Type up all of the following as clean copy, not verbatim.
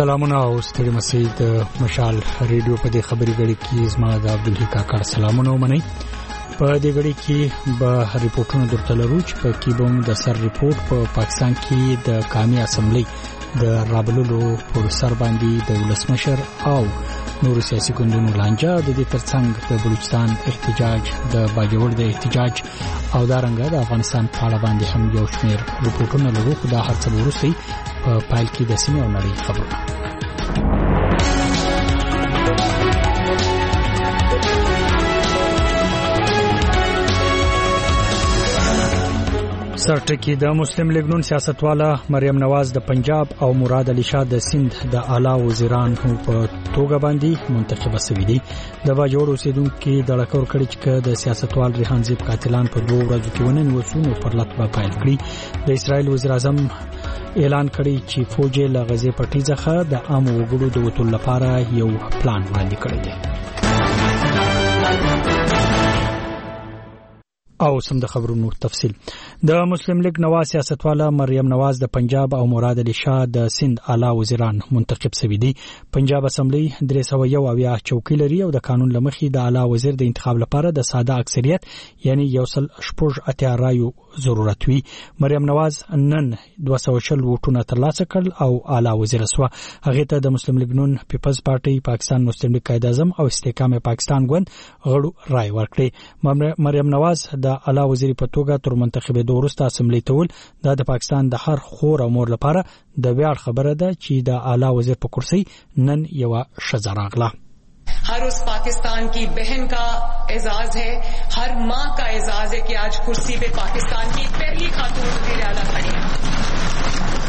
سلامونه او ستړي مسید مشال ریډیو په دې خبري غړي کې زما د عبدالحی کاکړ سلامونه ومني. په دې غړي کې به ریپورتونه درته لرو چې په کې به د سر ریپورت په پاکستان کې د قومي اسمبلی د رابللو پر سر باندې د ولسمشر او نور سیاسي ګوندونو لانجه د دې ترڅنګ د بلوچستان احتجاج د باجوړ د احتجاج او دارنګه د افغانستان په اړه باندې هم یو شمېر ریپورتونه لرو. خو دا هر څه ورسي په پایل کې د سیمې او نړۍ خبرونه. سرټکی د مسلم لیگ نون سیاستواله مریم نواز د پنجاب او مراد علي شاه د سند د اعلی وزیران په توګه باندې منتخب شوي دي. د باجوړ اوسیدونکو د لکور کړي چې د سیاستوال ریحان زیب قاتلان په 2 ورځو کې ونن وسونو پر لټ په پایل کړی. د اسرایل وزیر اعظم اعلان کړی چې فوج له غزې پټي څخه د عام وګړو د وټول لپاره یو پلان وړاندې کړی دی. او سم د خبرونو تفصيل. د مسلم لیگ نواز سیاستواله مریم نواز د پنجاب او مراد علي شاه د سند اعلی وزیران منتخب شوي دي. پنجاب اسمبلی 301 چوکۍ لري او د قانون لمخې د اعلی وزیر د انتخاب لپاره د ساده اکثریت یعنی یو سل شپږ اتیا رایو ضرورت وي. مریم نواز نن 240 ووټونه ترلاسه کړل او اعلی وزیر شوه. هغه ته د مسلم لیگ نون پیپلز پارټي، پاکستان مسلم لیگ قائد اعظم او استحکام پاکستان ګوند غړو رای ورکړي. مریم نواز د اعلی وزیر په توګه تر منتخبې وروسته اسمبلی ته ول د پاکستان د هر خور او مور لپاره د ویاړ خبره ده چې د اعلی وزیر په کرسي نن یو ښځه راغله. हर उस पाकिस्तान की बहन का एजाज है, हर माँ का एजाज है कि आज कुर्सी पे पाकिस्तान की पहली खातून वज़ीर आला खड़ी है.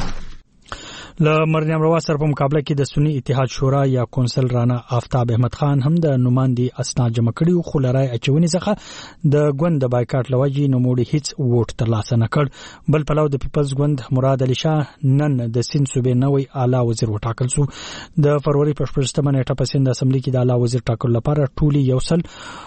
له مریم نواز سره په مقابله کې د سنی اتحاد شورا یا کونسل رانا آفتاب احمد خان هم د نمائندې اسناد جمع کړي خو لرای اچونی څخه د ګوند د بایکاټ لوجي نوموړي هیڅ ووټ ترلاسه نه کړ. بل پلاو د پیپلز ګوند مراد علي شاه نن د سند صوبې نوې اعلی وزیر وټاکل شو. د فروری په 18 نیټه په سند اسمبلی کې د اعلی وزیر ټاکلو لپاره ټولي یو سل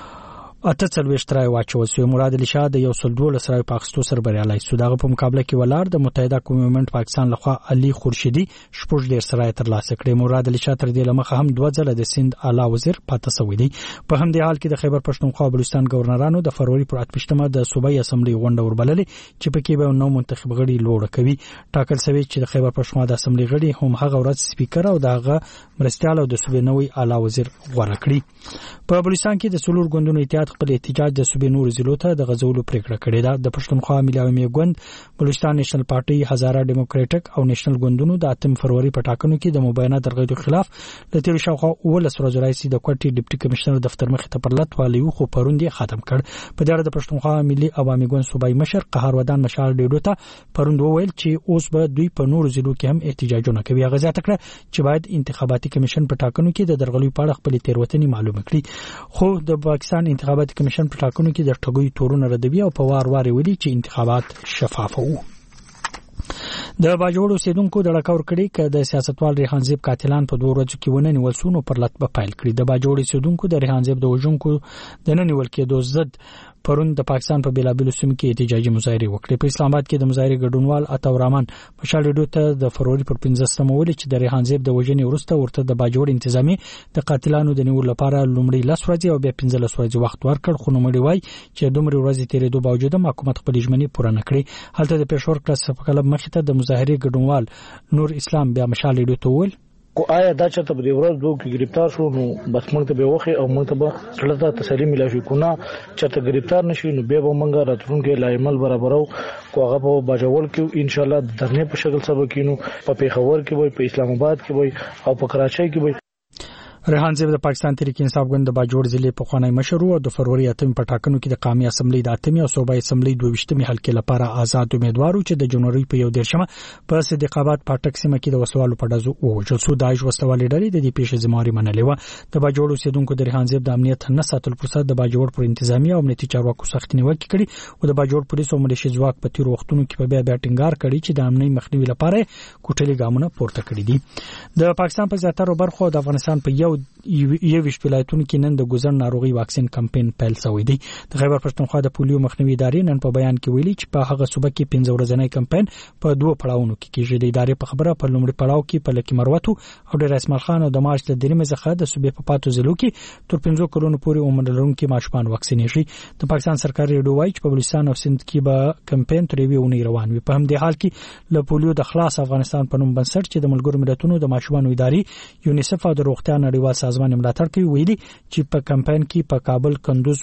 48 رای واچول شو. مراد علي شاه د یو سل 12 رای په اخستو سره بریالي شو. دغه په مقابله کې ولر د متحده قومي مومنت پاکستان لخوا علي خورشیدي شپږ ډیر سره ترلاسه کړي. مراد علي شاه تر دې لمخه هم 2 ځله د سند اعلی وزیر پاتې شوی دی. په همدې حال کې د خیبر پښتونخوا بلوچستان گورنرانو د فروری پر 28مه د صوبایي اسمبلی غونډه وربللې چې پکې به نو منتخب غړي لوړ کوي. ټاکل شوی چې د خیبر پښتونخوا د اسمبلی غړي هم هغه ورځ سپیکر او دغه مرستيال او د صوبې نوې اعلی وزیر غوړه کړی. په بلوچستان کې د سلور ګوندونو اتحاد خپل احتجاج د صوبې نور ضلعو ته د غزولو پریکړه کړې ده. د پښتونخوا ملي عوامي ګوند، بلوچستان نېشنل پارټي، هزاره ډیموکراټک او نېشنل ګوندونو د 8 فروری په ټاکنو کې د مبینه درغلیو خلاف د تیر شاوخوا 18 ورځې راځي د کوټي ډیپټي کمشنر دفتر مخې ته پر لټ والیو خو پروند یې ختم کړ. په دغه د پښتونخوا ملي عوامي ګوند صوبایي مشر قهر ودان مشال ډیډو ته پروند وویل چې اوس به دوی په نور ضلعو کې هم احتجاجونه کوي. هغه ځات کړ چې باید انتخاباتي کمیشن په ټاکنو کې د درغلیو په اړه خپل تیروتنې معلومه کړي. خو د پاکستان انتخاباتي کمیشن په ټاکنو کې د ټګوي تورونه ردوي او په وار ویلي چې انتخابات شفاف وو. د باجوړ اوسیدونکو د لکور کړي ک د سیاستوال ریحان زیب قاتلان په 2 ورځو کې ونن ولسونو پر لټ په پایل کړی. د باجوړ اوسیدونکو د ریحان زیب د وژونکو د نن ول کې دوزد پرون د پاکستان په بیلابیلو سیمو کې احتجاجي مظاهره وکړه. په اسلام آباد کې د مظاهره ګډونوال عطا الرحمن مشال ډیډو ته د فروری پر 15 مول چې د ریحان زیب د وژنې وروسته ورته د باجوړ انتظامی د قاتلانو د نیول لپاره لومړی 10 ورځې او بیا 15 ورځې وخت ورکړ. خو نومړي وای چې دومره ورځې تیرېدو باوجود حکومت خپل ژمنې پوره نه کړې. هلته د پېښور کلاس په کلب مخې ته د مظاهره ګډونوال نور اسلام بیا مشال ډیډو ته وویل کو آیا دا چې په دې ورځ دوه کې گرفتار شو نو بس موږ ته به وخه او موږ ته به سړی تسلی ملي شي کو نه چې ته گرفتار نشي نو به موږ راتلونکي لایمل برابرو کو هغه په باجوړ کې ان شاء الله د درنې په شکل سبا کینو په پیښور کې وي، په اسلام آباد کې وي او په کراچۍ کې وي. ریحان زیب د پاکستان تحریک انصاف ګوند د باجوړ ضلع په خوانی مشر او د فروری 8 په ټاکنو کې د قومي اسمبلی د 8 او صوبایي اسمبلی 22 حلقې لپاره آزاد امیدوارو چې د جنوري په 1 په صدیقاباد پټک سیمه کې د وسوالو په دازو ووجل سو. داعش وسوالې ډلې د دې پیښې ذمہواری منلې و. د باجوړ اوسیدونکو د ریحان زیب د امنیت نه ساتل پرسد د باجوړ پر انتظامی او امنیتي چارواکو سخت نیوکه کړي او د باجوړ پولیس او ملیشي ځواک په تیر وختونو کې په بیا ټینګار کړي چې د امنیت مخنیوي لپاره کوټلي ګامونه پورته کړي دي. د پاکستان په زیاتره برخو د افغانستان په یو 21 ولایتونو کې نن د ګوزن ناروغي واکسین کمپاین پیل شوی دی. د خیبر پښتونخوا د پولیو مخنیوي ادارې نن په بیان کې ویلي چې په هغه صوبه کې 15 ورځنی کمپاین په 2 پړاوونو کې کیږي. د ادارې په خبره په لومړي پړاو کې په لکه مروتو او ډیر اسماعیل خان او د مارچ د دریمه څخه د صوبې په پاتو ضلعو کې تر 15 کلونو پورې عمر لرونکي ماشومان واکسینې شي. د پاکستان سرکاري ریډیو وایي چې په بلوچستان او سند کې به کمپاین تر یوې اونۍ روان وي. په همدې حال کې له پولیو د خلاص افغانستان په نوم بنسټ چې د ملګرو ملتونو د ماشومان ادارې یونیسف او د روغتیا نړیوال سازمان ملاتړ کوي ویلي چې په کمپاین کې په کابل، کندوز،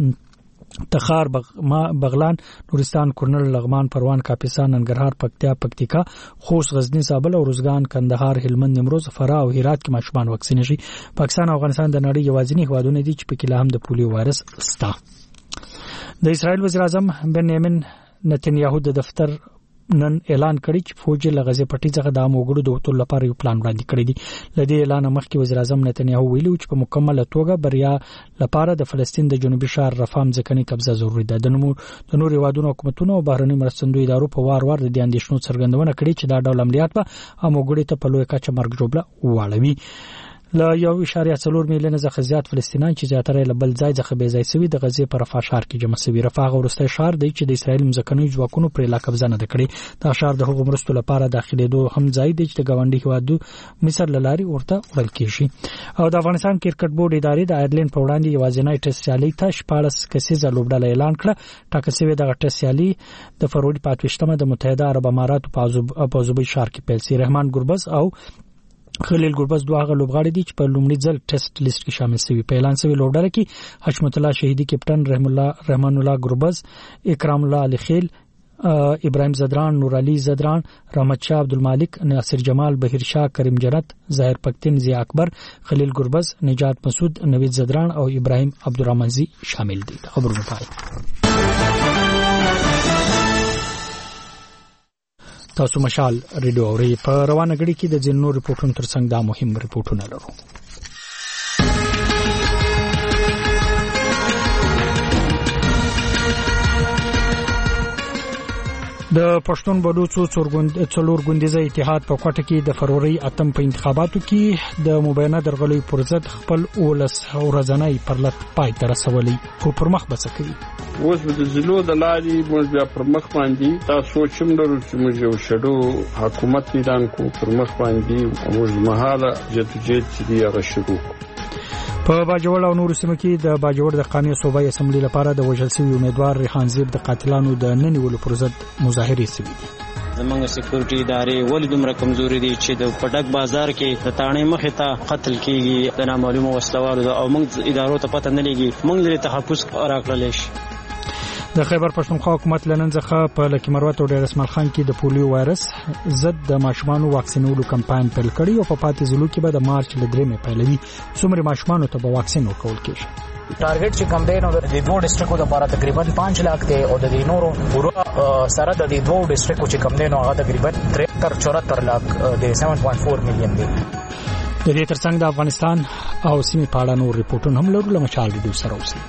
تخار، بغلان، نورستان، کورنل، لغمان، پروان، کاپیسا، ننګرهار، پکتیا، پکتیکا، خوست، غزنی، زابل او روزګان، کندهار، هلمند، نیمروز، فراه او هرات کې ماشومان واکسین شي. پاکستان او افغانستان د نړۍ یوازینی هیوادونه دي چې په کې لا هم د پولیو وایرس شته. د اسرائیل وزیر اعظم بنیامین نتنیاهو د دفتر نن اعلان کړی چې فوج له غزه پټي څخه د موګړو د وټول لپاره یو پلان وړاندې کړی دی. لدې اعلان مخکې وزیر اعظم نتنیاهو ویلي چې په مکمله توګه بریا لپاره د فلسطین د جنوبي ښار رفح ځکهني قبضه ضروری ده. د نور هیوادونو حکومتونو او بهرني مرستندوی ادارو په وار د دې اندېښنو څرګندونه کړې چې دا ډول عملیات به موګړي ته په لوی کچه مرګ جوړه واړوي. له 1.4 میلیونه څخه زیات فلسطینیان چې زیاتره له بل ځای څخه بې ځای شوي د غزې په رفح ښار کې جمع شوي. رفح ورسته ښار دی چې د اسرایل مځکنوي ځواکونو پر لا قبضه نه کړي. دا ښار د هغو مرستو لپاره داخليدو هم ځای دی چې د ګاونډي هیوادو مصر لاري ورته وړل کیږي. او د افغانستان کرکټ بورډ ادارې د ایرلند په وړاندې یوازینی ټیسټ سیالي ته 14 کسیزه لوبډله اعلان کړه. ټاکل شوی د ټیسټ سیالي د فروری 28مه د متحده عرب اماراتو په ابوظبي ښار کې پیل شي. رحمان ګربز او خلیل ګربز دوه غو لوبغاړي دي چې په لومړي ځل ټیسټ لیست کې شامل شوي. په اعلان شوی لوبډله کې حشمت الله شهیدی کپټن، رحمان الله ګربز، اکرام الله علي خیل، ابراهيم زدران، نور علي زدران، رحمت شاه عبدالمالک، ناصر جمال، بهیر شاه، کریم جنت، ظاهر پختن، ضیا اکبر، خلیل ګربز، نجات مسعود، نوید زدران او ابراهيم عبدالرحمنزي شامل دي. خبرونه پای تاسو مشال ریډیو اوري. په روانه غړي کې د ځینو ریپورتونو ترڅنګ دا مهم ریپورتونه لرو. د پښتون بلوچو څلور ګوندیزه اتحاد په کوټه کې د فروری 8 په انتخاباتو کې د مبینه درغلي پر ضد خپل اولس ورځنی پرلط پای ته رسولي او پر مخ بس کوي. اوس د زلو د لاري موږ بیا پر مخ باندې تاسو چې موږ چې یو شډو حکومت اعلان کو پر مخ باندې موږ مهاله جدوجہد چې شروع په باجوړ او نور سیمو کې د باجوړ د قومي صوبایي اسمبلی لپاره د وژل شوی امیدوار ریحان زیب د قاتلانو د ننیولو پر ضد مظاهره شوې دي. زمونږ سکیورټي ادارې ولې دومره کمزوري دي چې د پټک بازار کې د تانې مخې ته قتل کیږي د نامعلومو وسلوالو او موږ ادارو ته پته نه لګي موږ لري تحفظ راکړل شي. د خیبر پښتونخوا حکومت لنن څخه په لکه مروت او ډیر اسماعیل خان کې د پولیو وایرس ضد د ماشومان واکسینولو کمپاین پیل کړي او په پاتې ضلعو کې به د مارچ ل 3 پیلوي. څومره ماشومان ته به واکسین ورکول کیږي؟ ټارګټ چې کم دی نو د دوه ډیسټریکټو لپاره تقریبا 5 لک دی او د نورو پورا سره د دوه ډیسټریکټو چې کم دی نو هغه تقریبا 73 لک د 7.4 میلیون دی. د دې ترڅنګ د افغانستان او سیمې په اړه نور ریپورتونه هم لرو. لمشال ریډیو سره اوسئ.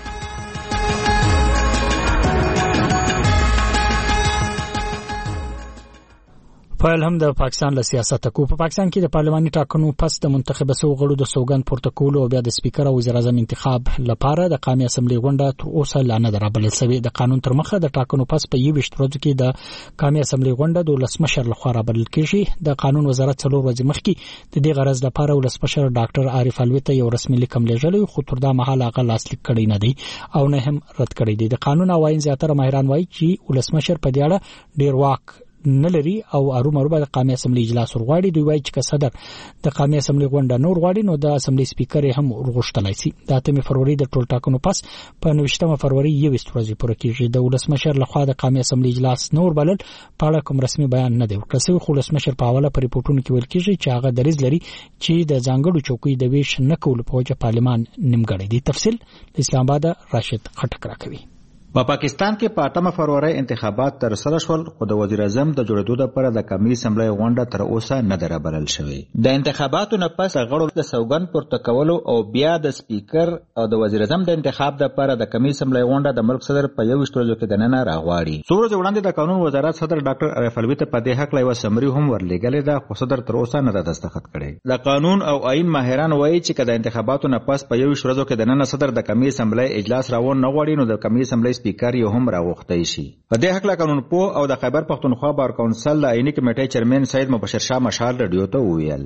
فایل هم د پاکستان له سیاست کو په پاکستان کې د پارلماني ټاکنو پس د منتخب شوو غړو د سوګند پورته کولو او بیا د سپیکر او وزیر اعظم انتخاب لپاره د قومي اسمبلی غونډه تر اوسه لا نه درابلل شوې. د قانون تر مخه د ټاکنو پس په 21 ورځو کې د قومي اسمبلی غونډه د ولسمشر لخوا رابلل کېږي. د قانون وزارت 4 ورځې مخکې د دې غرض لپاره ولسمشر ډاکټر عارف الوی ته یو رسمي لیکم لیږلی خو تر دا مهاله هغه لاسلیک کړی نه دی او نه هم رد کړی دی. د قانون او آئین زیاتره ماهران وایي چې ولسمشر په دې اړه ډیر واک نه لري او ارومرو د قومي اسمبلی اجلاس ورغواړي. دوی وایي چې صدر د قومي اسمبلی غونډه نور غواړي نو د اسمبلی سپیکر هم ورغښتلای شي. د 8 فروری د ټول ټاکنو پس په 19 فروری 21 ورځې پورې کېږي. د ولسمشر لخوا د قومي اسمبلی اجلاس نور بلل په اړه کوم رسمي بیان نه دی ورکړل. خو ولسمشر په حواله پر ریپورتونو کې ویل کېږي چې هغه دریځ لري چې د ځانګړو چوکۍ د ویش نه کول په وجه پارلمان نیمګړی دی. تفصیل اسلام آباد راشد خټک راکوي. په پاکستان کې په 8 فروری انتخابات ترسره شول، خو د وزیر اعظم د جوړېدو لپاره د قومي اسمبلی غونډه تر اوسه نه ده رابلل شوې. د انتخاباتو نه پس غړو د سوګند پورته کولو او بیا د سپیکر او د وزیر اعظم د انتخاب لپاره د قومي اسمبلی غونډه د ملک صدر په 21 ورځو کې دننه راغواړي. څو ورځې وړاندې د قانون وزارت صدر ډاکټر عارف علوي ته په دې حق یوه سمري هم ورلېږلې ده، خو صدر تر اوسه نه ده دستخط کړی. د قانون او آئین ماهران وایي چې که د انتخاباتو نه پس په 21 ورځو کې دننه صدر د قومي اسمبلی اجلاس راوړ نه غواړي، نو د قومي اسمبلی سپیکر یې هم راوختی شي. په دې حق قانون پوه او د خیبر پختونخوا بار کونسل د آئینی کمیټې چیرمن سید مبشر شاه مشال رادیو ته وویل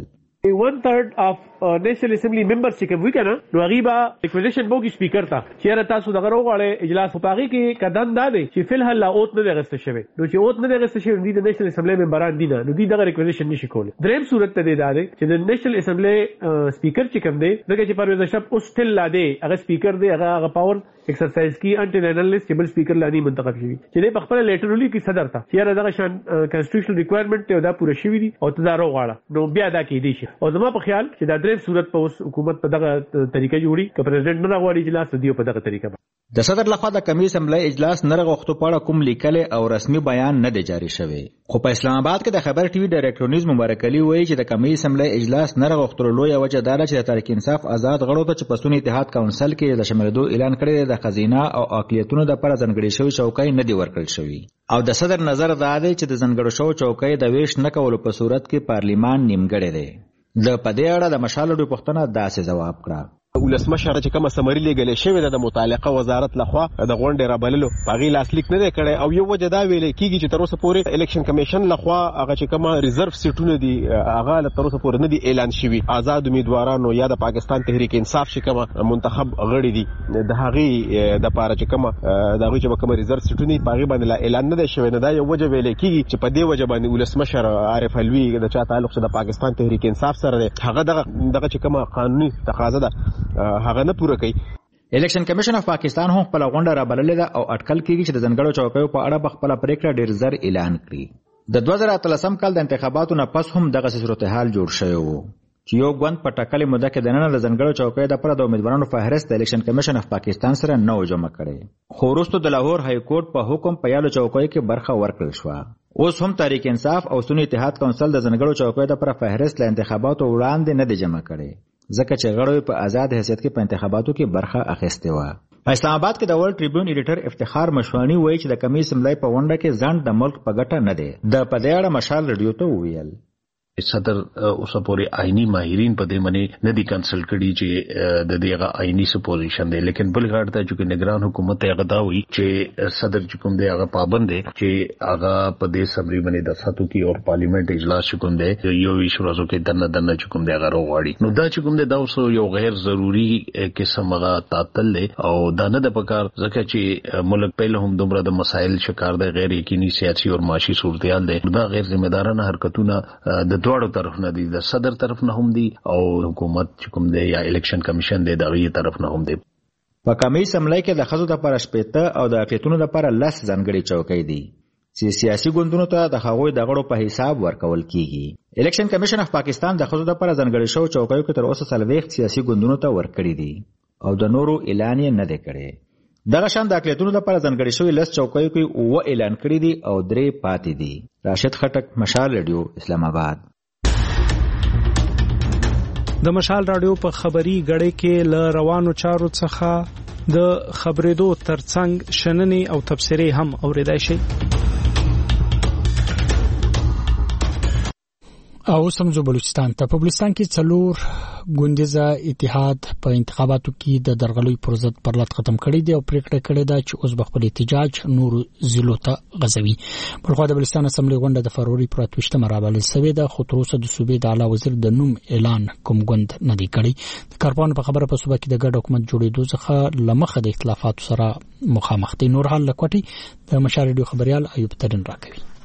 1/3 of National Assembly members چې کوم وکنه نو غیبا ریکویزیشن بوګي سپیکر ته چیرې تاسو دغه وروغړې اجلاس په پاغي کې قدم دادې چې فل هل اوت نه غسته شوی، نو چې اوت نه غسته شوی د نېشنل اسمبلی ممبران دي نه، نو دي دغه ریکویزیشن نشي کولای. دریم صورت ته دی دادې چې د نېشنل اسمبلی سپیکر چې کوم دی دغه چې پرویز شپ اوس تل لا دی هغه سپیکر دی هغه پاور ایکسرسایز کی انټي نېشنلست چې بل سپیکر لانی منتخب شوی چې په خپل لیټرلی کې صدر ته چیرې دغه شان کانسټیټیوشنل ریکوایرمنٹ ته دا پوره شوی دي او تدارو غواړه، نو بیا دا کې دي شي. او زما په خیال چې دا دریم صورت په حکومت په دغه طریقې جوړي ک پریزیدنت نه راغواړي اجلاس دیو په دغه طریقې. د صدر لخوا د قومي اسمبلی اجلاس نه راغوښتو په اړه کوم لیکل او رسمي بیان نه دی جاری شوی، خو په اسلام آباد کې د خبر ټي وي ډایریکټور نیوز مبارک علي وایي چې د قومي اسمبلی اجلاس نه راغوښتلو لویه وجه دا ده چې د تحریک انصاف آزاد غړو ته چې په سنی اتحاد کونسل کې د شاملېدو اعلان کړی د خزینه او اقلیتونو لپاره ځانګړې شوی چوکۍ نه دی ورکړل شوی، او د صدر نظر دا دی چې د ځانګړو شوو چوکۍ د ویش نه کولو په صورت کې پارلیمان نیمګړی دی. د په دې اړه د مشال ډوی پوښتنه داسې ځواب کړه ولسمشر چې کومه سمری لګلې شوې ده د متعلقه وزارت لخوا د غونډې رابللو هغه لاسلیک نه کړي، او یو وجه دا ویل کیږي چې تر اوسه پورې الیکشن کمیشن لخوا هغه چې کومه ریزرو سیټونه دي هغه تر اوسه پورې نه دي اعلان شوي. آزاد امیدوارانو یا د پاکستان تحریک انصاف چې کومه منتخب غړي دي د هغه د پاره چې کومه دغه چې کومه ریزرو سیټونه په هغه باندې اعلان نه شوی، نه دا یو وجه ویل کیږي چې په دې وجه باندې ولسمشر عارف علوي د چا تعلق د پاکستان تحریک انصاف سره هغه دغه چې کومه قانوني تقاضا ده هغه نه پوره کوي. الیکشن کمیشن اف پاکستان هم خپل غونډه رابللې ده او اټکل کیږي چې د ځنګړو چوکیو په اړه خپل پریکړه ډیر زر اعلان کړي. د 2013 کال د انتخاباتو نه پس هم دغه صورتحال جوړ شوی و چې یو غوند په ټاکلې موده کې د نن د ځنګړو چوکیو لپاره د امیدوارانو فهرست د الیکشن کمیشن اف پاکستان سره نو جمع کړي، خو وروسته د لاهور های کورټ په حکم په یالو چوکیو کې برخه ورکړل شو. اوس هم تحریک انصاف او سنی اتحاد کونسل د ځنګړو چوکیو لپاره فهرست له انتخاباتو وړاندې نه دی جمع کړي، ځکه چې غړو په آزاد حیثیت کې په انتخاباتو کې برخه اخیستې و. په اسلام آباد کې د ورلد ټریبیون ایډیټر افتخار مشوانی وایي چې د قومي اسمبلی په غونډه کې ځنډ د ملک په ګټه نه دی. د په دې اړه مشال رادیو ته وویل صدر اوسه پورې آئینی ماهرین په دې باندې نه دي کنسلټ کړي چې د دې آئینی سپوزیشن دی، لیکن بل غاړه ته چې نگران حکومت هغه دا وایي چې صدر چې کوم دی هغه پابند دی چې هغه په دې سمري باندې د ساتو کې او پارلیمنت اجلاس چې کوم دی یو ویش ورځو کې دنه چې کوم دی هغه راوړي، نو دا چې کوم دی دا اوس یو غیر ضروری قسم هغه تعطل دی او دا نه د پکار، ځکه چې ملک پهله هم دومره د مسایل شکار دی، غیر یقیني سیاسي او معاشي صورتحال دی، دا غیر ذمہ دارانه حرکتونه د دوړو طرف نه دي، د صدر طرف نه هم دي او حکومت چې کوم دی یا الیکشن کمیشن دی دغه طرف نه هم دي. په قومي اسمبلی کې د ښځو لپاره 15 او د اقلیتونو لپاره 10 ځانګړي چوکۍ دي چې سیاسي ګوندونو ته د هغوی د غړو په حساب ورکول کیږي. الیکشن کمیشن اف پاکستان د ښځو لپاره ځانګړي شوو چوکیو کې تر اوسه 40 سیاسي ګوندونو ته ورکړي دي او د نورو اعلان یې نه دی کړی. دغه شان د اقلیتونو لپاره ځانګړي شوی 10 چوکیو کې 9 اعلان کړي دي او 3 پاتې دي. راشد خټک، مشال رادیو، اسلام آباد. د مشال رادیو په خبري غړې کې ل روانو چارو څخه د خبرېدو ترڅنګ شننې او تبصرې هم اوریدای شي. او سمجو بلوچستان ته په بلوچستان کې څلور ګوندیزه اتحاد په انتخاباتو کې د درغلوي پرزت پرلط ختم کړی دی او پریکړه کړې ده چې اوس بخپل احتجاج نور ضلعو ته غځوي. بلخو د بلوچستان اسمبلی غونډه د فروری پر 28 مرابل سوي ده، خو تر اوسه د صوبې د اعلی وزیر د نوم اعلان کوم غوند نه دی کړی. د کارپان په خبره په صوبه کې د ګډ حکومت جوړېدو څخه لمخه د اختلافاتو سره مخامخ دي. نور حال لکوټي د مشال ریډیو خبريال ایوب ترين راکوي.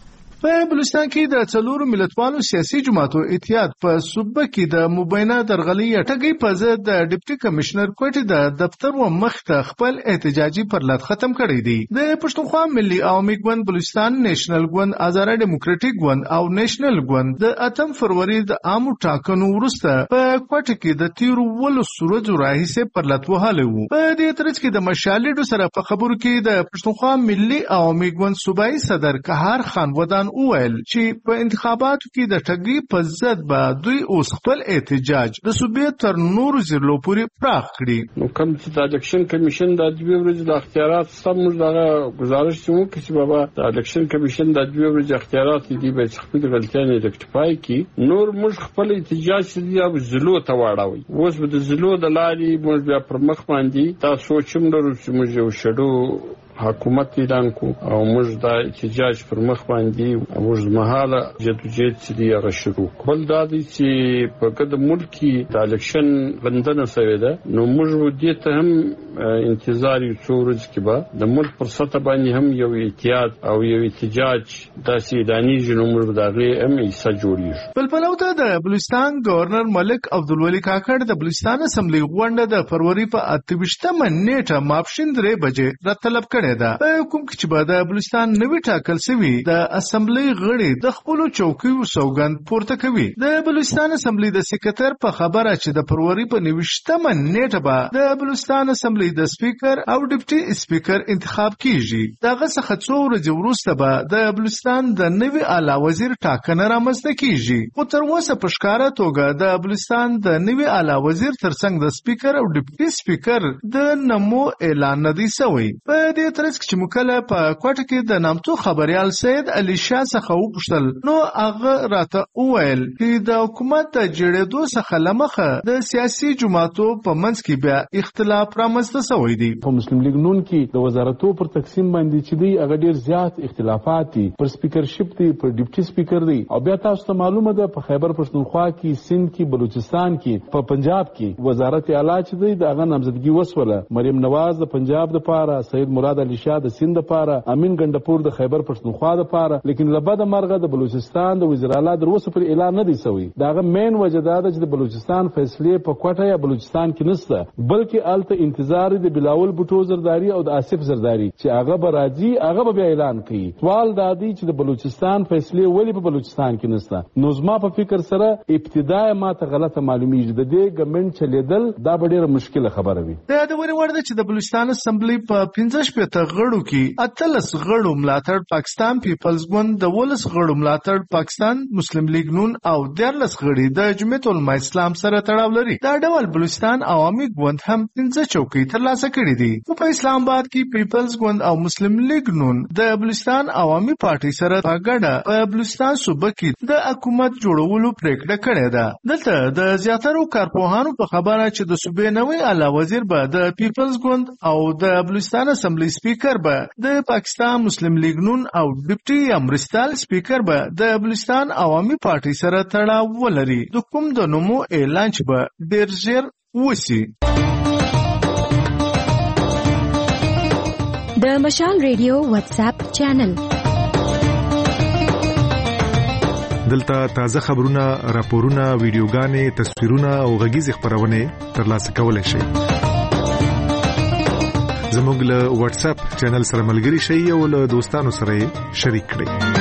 په بلوچستان کې د څلورو ملتپالو سیاسي جماعتو اتحاد په صوبه کې د مبینه درغلي ټګي په ضد د ډیپټي کمشنر کوټې د دفتر و مخ ته خپل احتجاجي پرلط ختم کړی دی. د پښتونخوا ملي عوامي ګوند، بلوچستان نیشنل ګوند، آزاد ډیموکراټیک ګوند او نیشنل ګوند د 8 فروری د عامو ټاکنو وروسته په کوټه کې د تیرو ولو سورجو راهیسه پرلط وهاله وو. په دې ترڅ کې د مشالډو سره په خبرو کې د پښتونخوا ملي عوامي ګوند صوبایي صدر قهار خان ودان وویل چې په انتخاباتو کې د ټګي په ضد به دوی اوس خپل احتجاج د صوبې تر نورو ضلعو پورې پراخ کړي. نو کوم چې د الیکشن کمیشن د دوی ورځې د اختیارات سم دغه گزارش چې چې بابا د الیکشن کمیشن د دوی ورځې اختیارات دي به خپل غلطیانه ریکټیفای کړي. نور موږ خپل احتجاج چې د ضلعو ته واړوي. اوس به د ضلعو د لارې موږ بیا پر مخ باندې تاسو چې موږ یو شډو حکومت اعلان کو او موږ د احتجاج پر مخ باندې موږ مهاله جدوجہد چې دی هغه شروع کول. دا دي چې په کده ملکی د الیکشن غندنه شوې ده. نو موږ دې ته هم انتظار یو څو ورځې کې به د ملک پر سطح باندې هم یو اتحاد او یو احتجاج داسې دانی جنو موږ دغه هم ایسه جوړیږي. بل پلوته د بلوچستان گورنر ملک عبدالولی کاکړ د بلوچستان اسمبلی غونډه د فروری په 28مه نیټه ماپښین 3 بجې راتلب کړې ده. په کوم کې چې به د بلوچستان نوی ټاکل شوی د اسمبلی غړي د خپل چوکیو سوګند پورته کوي. د بلوچستان اسمبلی د سکرټر په خبره چې د فروری په 29مه نیټه به د بلوچستان اسمبلی د سپیکر او ډیپټي سپیکر انتخاب کیږي. دغه څخه څو ورځې وروسته به د بلوچستان د نوی اعلی وزیر ټاکنه رامنځته کیږي. خو تر اوسه په ښکاره توګه د بلوچستان د نوی اعلی وزیر ترڅنګ د سپیکر او ډیپټي سپیکر د نمو اعلان نه دی شوی. په دې ترڅ کې چې مکله په کوټه کې د نامتو خبريال سید علي شاه څخه وپوښتل، نو هغه راته وویل چې د حکومت د جوړېدو څخه لمخه د سیاسي جماعتو په منځ کې بیا اختلاف رامنځته شوی دی. په مسلم لیگ نون کې د وزارتو پر تقسیم باندې چې دی هغه ډیر زیات اختلافات دي. پر سپیکرشپ دی، پر ډیپټي سپیکر دی، او بیا تاسو ته معلومه ده په خیبر پښتونخوا کې، سند کې، بلوچستان کې، په پنجاب کې وزارت اعلی چې دی دغه نامزدګي وسوله. مریم نواز د پنجاب د پاره، سید مراد علي شاه د سند لپاره، امین ګندپور د خیبر پښتونخوا لپاره. لیکن لبد مرغه د بلوچستان د وزیر اعلی در اوسه پر اعلان نه دی شوی. داغه مین وجه دا ده چې د بلوچستان فیصله په کوټه یا بلوچستان کې نشته، بلکې الته انتظار دی بلاول بوټو زرداری او د آصف زرداری چې هغه به راځي، هغه به اعلان کوي. سوال دا دی چې د بلوچستان فیصله ولی په بلوچستان کې نشته. نو زما په فکر سره ابتدای ما ته غلطه معلومیږي. د دې ګمنټ چلیدل دا ډیره مشکله خبره وي. دا د ورې ورده چې د بلوچستان اسمبلی په 15 غړو کې 13 غړو ملاتړ پاکستان پیپلز ګوند، د 19 غړو ملاتړ پاکستان مسلم لیگ نون او 14 غړي د جمعیت العلماء اسلام سره تړاو لري. دا ډول بلوچستان عوامي ګوند هم 15 چوکۍ ترلاسه کړې دي. په اسلام آباد کې پیپلز ګوند او مسلم لیگ نون د بلوچستان عوامي پارټي سره په ګډه په بلوچستان صوبه کې د حکومت جوړولو پریکړه کړې ده. دلته د زیاترو کارپوهانو په خبره چې د صوبې نوی اعلی وزیر به د پیپلز ګوند او د بلوچستان اسمبلی سپیکر به د پاکستان مسلم لیگ نون او ډیپټي امرستال سپیکر به د بلوچستان عوامي پارټي سره تړاو ولري. د کوم د نومو اعلان چې به ډیر ژر وسی. د مشال ریډیو واتس اپ چینل دلته تازه خبرونه، راپورونه، ویډیوګانې، تصویرونه او غږیز خبرونه ترلاسه کولای شئ. زموږ له واتس اپ چینل سره ملګري شئ او له دوستانو سره شریک کړئ.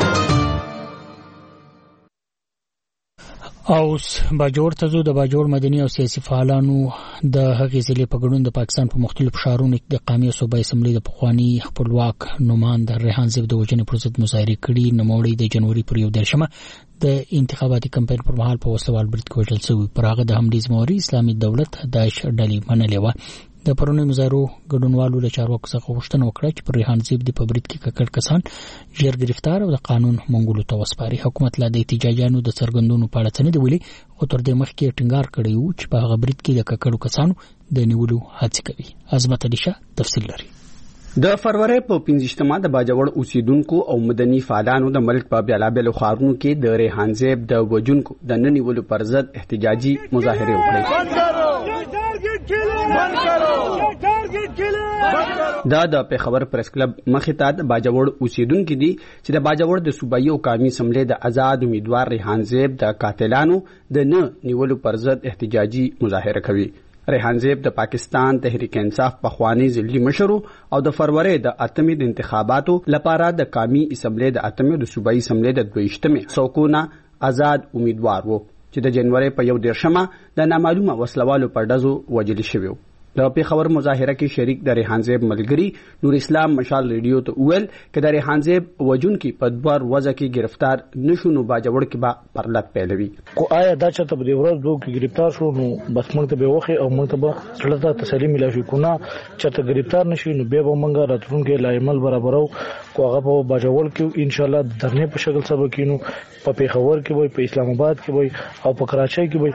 اوس باجوړ ته زو. د باجوړ مدني او سیاسي فعالانو د هغې ضلع په ګډون د پاکستان په مختلفو ښارونو کې د قومي صوبایي اسمبلی د پخوانی خپلواک نوماند ریحان زیب د وژنې پر ضد مظاهرې کړي. نوموړی د جنوري پر 1 د انتخاباتي کمپاین پر مهال په وسلوال برید کې وژل شوی. پر هغه د حملې ذمہواري اسلامي دولت داعش ډلې منلې وه. د پرونی مظاهرو ګډونوالو له چارواکو څخه غوښتنه وکړه چې پر ریحان زیب د برید کې ککړ کسان ژر گرفتار او د قانون منګولو ته وسپاري. حکومت لا د احتجاجانو د څرګندونو په اړه څه نه دی ویلي، خو تر دې مخکې ټینګار کړی و چې په هغه برید کې د ککړو کسانو د نیولو هڅه کوي. عظمت علي شاه تفصیل لري. د فروری په 15مه د باجوړ اوسیدونکو او مدني فعالانو د ملک په بیلابیلو ښارونو کې د ریحان زیب د وژونکو د ننیولو پر ضد احتجاجي مظاهرې وکړې. دا د پیښور پریس کلب مخې ته د باجوړ اوسیدونکو دي چې د باجوړ د صوبایي او قومي اسمبلی د آزاد امیدوار ریحان زیب د قاتلانو د نه نیولو پر ضد احتجاجي مظاهره کوي. ریحان زیب د پاکستان تحریک انصاف پخوانی ضلعي مشر او د فروری د 8 د انتخاباتو لپاره د قومي اسمبلی د 8 د صوبایي اسمبلی د 22 څوکونه آزاد امیدوار وو چې د جنوري په 1 د نامعلومه وسلوالو په ډزو وژل شوی و. د پیښور مظاهره کې شریک د ریحان زیب ملګری نور اسلام مشال ریډیو ته وویل چې د ریحان زیب وجونکي په دوار وځه کې گرفتار نشو نو باجوړ کې به پرلط پیلوي. کو آیا دا چې په دې ورځ دوه کې گرفتار شو نو بس موږ ته به وخه او موږ ته به سړی ته تسلی ملي شي کو نه چې ته گرفتار نشي نو به موږ راتلونکي لایمل برابرو کو هغه په باجوړ کې ان شاء الله درنه په شکل سبا کینو په پیښور کې وي په اسلام آباد کې وي او په کراچۍ کې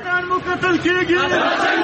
وي.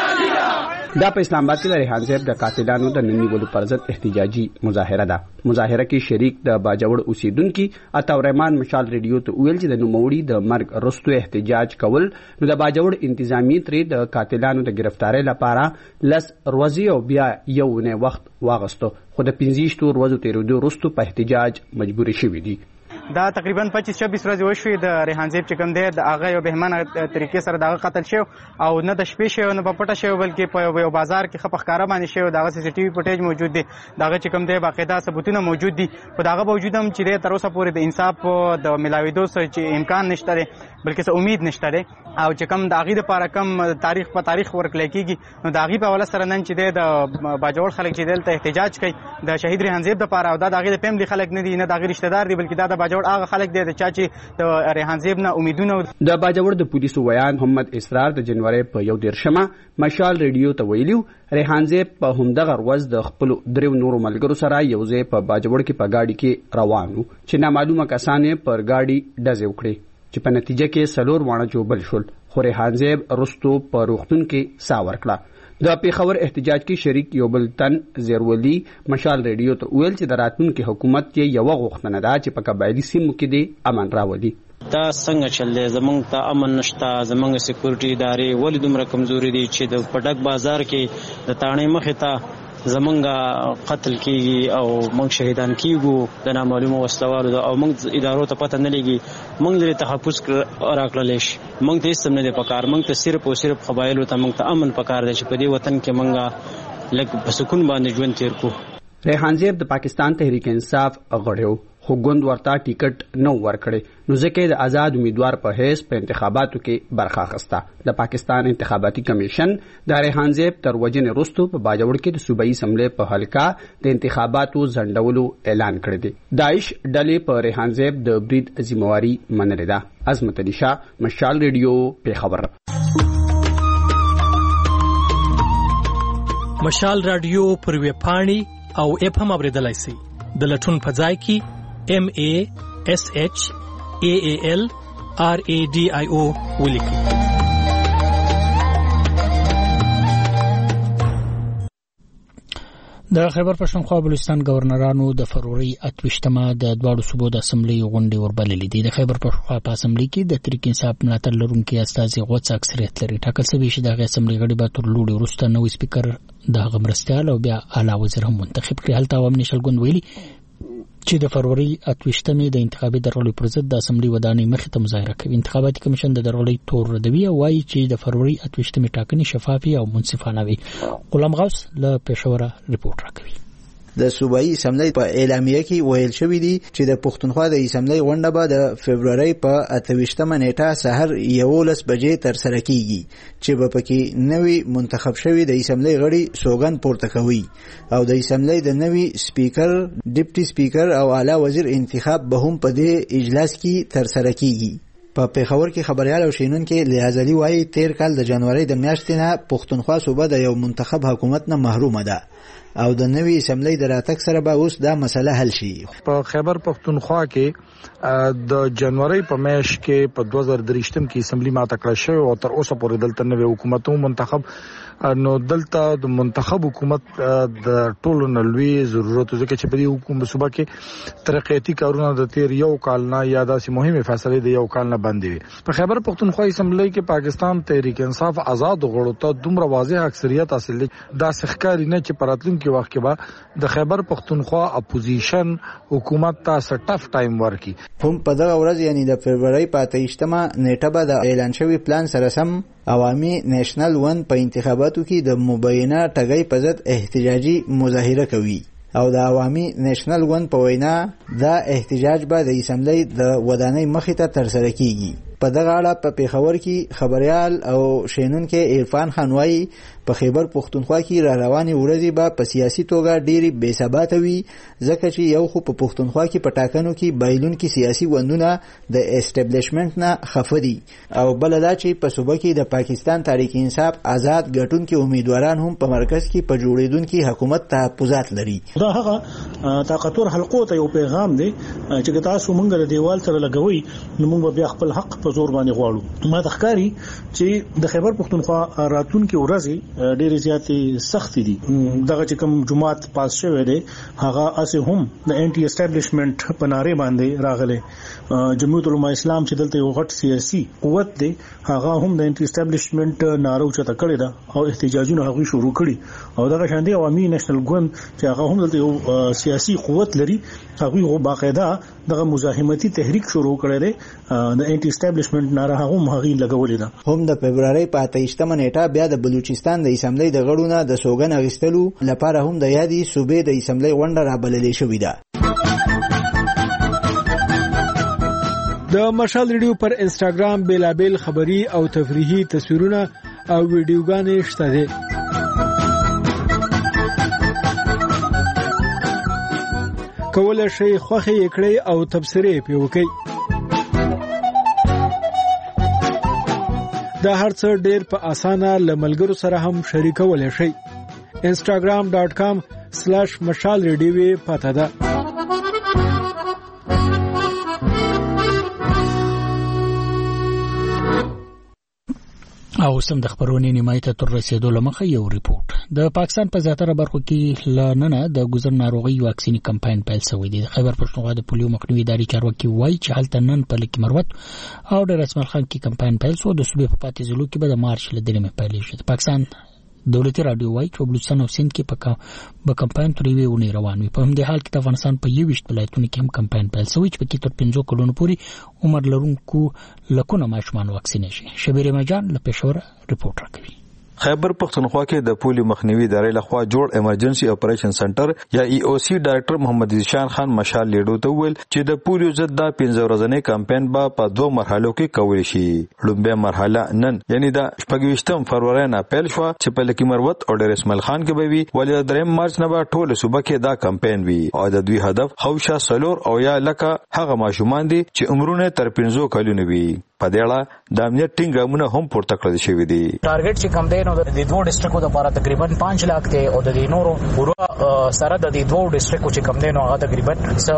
دا په اسلام آباد کې د ریحان زیب د قاتلانو د ننیولو پر ضد احتجاجي مظاهره ده. مظاهره کې شریک د باجوړ اوسیدونکو عطا الرحمن مشال ریډیو ته ویل چې د نوموړي د مرګ وروسته احتجاج کول نو د باجوړ انتظامی ترې د قاتلانو د گرفتاری لپاره لس ورځې او بیا یو نه وخت واغستو خو د 15 ورځو تیرېدو وروسته په احتجاج مجبور شوي دي. دا تقریبا 25-26 ورځې وشوې د ریحان زیب چې کوم دی د هغه یو بهمنه طریقې سره دغه قتل شو او نه د شپې شو نه په پټه شو بلکې په یو بازار کې خپ ښکارا باندې شو. دغه سی سی ټي وي فوټیج موجود دی دغه چې کوم دی باقاعده ثبوتونه موجود دي په دغه باوجود هم چې تر اوسه پورې د انصاف د ملاویدو چې امکان نشته دی بلکې څه امید نشته دی او چې کوم د هغې دپاره کوم تاریخ په تاریخ ورکړی کېږي نو د هغې په حواله سره نن چې دی د باجوړ خلک چې دلته احتجاج کوي د شهید ریحان زیب دپاره او دا د هغې د فیملي خلک نه دي نه د هغې رشته دار دي بلکې دا د باجوړ هغه خلک دی د چا چې د ریحان زیب نه امیدونه. د باجوړ د پولیسو ویان محمد اسرار د جنوري په 1 مشال ریډیو ته ویلو ریحان زیب په همدغه ورځ د خپل درو نورو ملګرو سره یو ځای په باجوړ کې په گاډي کې روان وو چې نامعلومه کسانې پر گاډي ډزې وکړې چې په نتیجه کې سلور وانه جوبل شول خو ریحان زیب رستو په روغتون کې سا ورکړه. د پیښور احتجاج کې شریک یو بل تن زیرولي مشال ریډیو ته ویل چې د راتلونکي حکومت کې یو غوښتنه ده چې په قبایلي سیمو کې دی امن راولي. دا څنګه چل دی زمونږ ته امن نشته زمونږ سکیورټي ادارې ولې دومره کمزوري دي چې د پټک بازار کې د تاڼې مخې ته زمونږ قتل کیږي او موږ شهیدان کیږو د نامعلومه وسلوالو او موږ ادارو ته پته نه لګي موږ لري تحفظ راکړل شي موږ ته هیڅ نه دی پکار موږ ته صرف او صرف قبایلو ته موږ ته امن پکار دی چې په دې وطن کې موږ لږ په سکون باندې ژوند تیر کو. ریحان زیب د پاکستان تحریک انصاف غړیو خو ګوند ورته ټیکټ نو ورکړي نو ځکه د آزاد امیدوار په حیث په انتخاباتو کې برخه اخیسته. د پاکستان انتخاباتي کمیشن د ریحان زیب تر وجنې وروسته په باجوړ کې د صوبایي اسمبلی په حلقه د انتخاباتو ځنډولو اعلان کړی دی. داعش ډلې په ریحان زیب د برید ذمہواری منلې ده. عظمت علي شاه مشال ریډیو پیښور. مشال رادیو پر ویب پاڼې او اپ هم اوریدلای شئ. د لټون په ځای کې MASHAALRADIO ولیکئ. د خیبر پښتونخوا بلوچستان گورنرانو د فروری 28مه د دواړو صوبو د اسمبلی غونډې وربللې دي. د خیبر پښتونخوا په اسمبلی کې د تحریک انصاف ملاتړ لرونکي استازي غوڅ اکثریت لري. ټاکل شوی چې د اسمبلی غړي به تر لوړي وروسته نوې سپیکر د غمرستیال او بیا اعلی وزیر هم منتخب کړي. هلته عوام نشل ګوند ویلي چې د فروری 28مه د انتخابي درغلۍ پر ضد د اسمبلی ودانۍ مخې ته مظاهره کوي. انتخاباتي کمیشن د درغلۍ تور ردوي او وایي چې د فروری 28مه ټاکنې شفافي او منصفانه وي. غلام غوث له پېښوره ریپورت راکوي. د صوبایي اسمبلی په اعلامیه کې ویل شوی دی چې د پښتونخوا د اسمبلی غونډه به د فبرवरी په 28مه نیټه سحر 11 بجې تر سره کیږي چې په پکې نوی منتخب شوی د اسمبلی غړي سوګند پورته کوي او د اسمبلی د نوی سپیکر ډیپټي سپیکر او اعلی وزیر انتخاب به هم په دې اجلاس کې تر سره کیږي. په پیښور کې خبريال او شینونکو لیازلی وایي 13 کال د جنوري د میاشتې نه پښتونخوا صوبه د یو منتخب حکومت نه محرومه ده او د نوې اسمبلی د راتګ سره به اوس دا مسله حل شي. په خیبر پښتونخوا کې د جنوري په میاشت کې په 2023 کې اسمبلی ماته کړه شو او تر اوسه پورې دلته نوې حکومت منتخب نو دلته د منتخب حکومت د ټولو نلوي ضرورت ځکه چې په دې حکومت صوبه کې ترقیاتي کارونه د تیر یو کال نه یا داسې مهمه فیصله د یو کال نه باندې په خیبر پختونخوا اسمبلی کې پاکستان تحریک انصاف آزاد غړو ته دومره واضح اکثریت حاصل دا ښکاری نه چې پراتلونکو وخت کې به د خیبر پختونخوا اپوزیشن حکومت ته سټف ټایم ورکي. هم په دغه ورځ یعنی د فبرवरी 28مه نیټه به د اعلان شوی پلان سره سم عوامي نېشنل ون په انتخاباتو کې د مبینه ټګۍ په ضد احتجاجي مظاهره کوي او د عوامي نېشنل ون په وینا دا احتجاج به د اسمبلی د ودانۍ مخې ته ترسره کیږي. په دغه اړه په پیښور کې خبريال او شینونکو عرفان خان وايي په خیبر پختونخوا کې را روانې ورځې به په سیاسي توګه ډېری بې ثباته وي ځکه چې یو خو په پختونخوا کې په ټاکنو کې بایلون کې سیاسي وندونه د اسټابلیشمنت نه خفه دي او بل دا چې په صوبه کې د پاکستان تحریک انصاف آزاد ګټونکو امیدواران هم په مرکز کې په جوړیدونکو حکومت تحفظات لري. دا هغه طاقتور حلقو ته یو پیغام دی چې تاسو مونږ له دیوال سره لګوي نو مونږ بیا خپل حق په زور باندې غواړو. ما تخکاری چې د خیبر پختونخوا راتلونکو ورځې ډېر زیاتې سخت دي. دغه چې کوم جماعت پاس شوی دی هغه اسه هم د انټي اسټابلیشمنت په ناره باندې راغله. جمعیت العلماء اسلام چې دلته یو غټ سیاسي قوت دی هغه هم د انټي اسټابلیشمنت ناره چته کړی دا او احتجاجونه هغه شروع کړي او دغه شاندې عوامي نېشنل ګوند چې هغه هم دلته یو سیاسي قوت لري هغه باقاعده دغه مزاحمتي تحریک شروع کړی دی د انټي اسټابلیشمنت ناره هم هغه لګولې ده. هم د فبرवरी 28مه نیټه بیا د بلوچستان د اسمبلی د غړو نه د سوګن اغستلو لپاره هم د یادي صوبې د اسمبلی غونډه رابللې شوې ده. د مشال ریډیو پر انستګرام بیلابل خبری او تفریحي تصویرونه او ویډیوګانې شته دي. کولای شئ خوښي کړئ او تبصرې پې وکړئ. دا هر څه ډېر په اسانه له ملګرو سره هم شریکولای شئ. instagram.com/mashalradio پته ده. او سم د خبرونې نیمایي ته تر رسیدو لمخه یو ریپورت. د پاکستان په زیاتره برخو کې لننه د ګذر ناروغي واکسینی کمپاین پیل شوی دی. خیبر پښتونخوا د پولیو مخنیوي ادارې چارواکي وایي چې هلته نن په لکه مروت او د رسمل خان کې کمپاین پیل شو. د صوبې په پاتې ضلعو کې به د مارچ ل درېمې پیل شي. پاکستان دولتي رادیو وایي چې بلوچستان او سند کې په کمپاین تر یوې ونې روان وي. په همدې حال کې د افغانستان په 21 ولایتونو کې هم کمپاین پیل شوی چې په کې تر 15 کلونو پورې عمر لرونکو لکونه ماشومان واکسینې شي. شبیر مجان له پېښور ریپورت راکوي. خیبر پختونخوا کې د پولیو مخنیوي ادارې لخوا جوړ ایمرجنسي اپریشن سنټر یا ای او سی ډایرکټر محمد ذیشان خان مشال لیډو ته ویل چې د پولیو ضد د 15 ورځې کمپاین په 2 مرحلو کې کول شي. لومبه مرحله نن یعنی د 28 فروری نه پیل شو چې په لکی مروت او ډیر اسماعیل خان کې به وي ولې د 3 مارچ نه به ټول صوبه کې دا کمپاین وي او د دوی هدف خوشا سلور او یا لکه هغه ماشومان دي چې عمرونه تر 15 کلونو وي. په دې اړه د امنیت ټینګامونه هم پورته کړل شوی دي. ټارګټ چې کم دی نو د دوه ډیسټریکټو لپاره تقریبا 5 لک ته او د نورو پورا سره د دوه ډیسټریکټو چې کم دی نو هغه تقریبا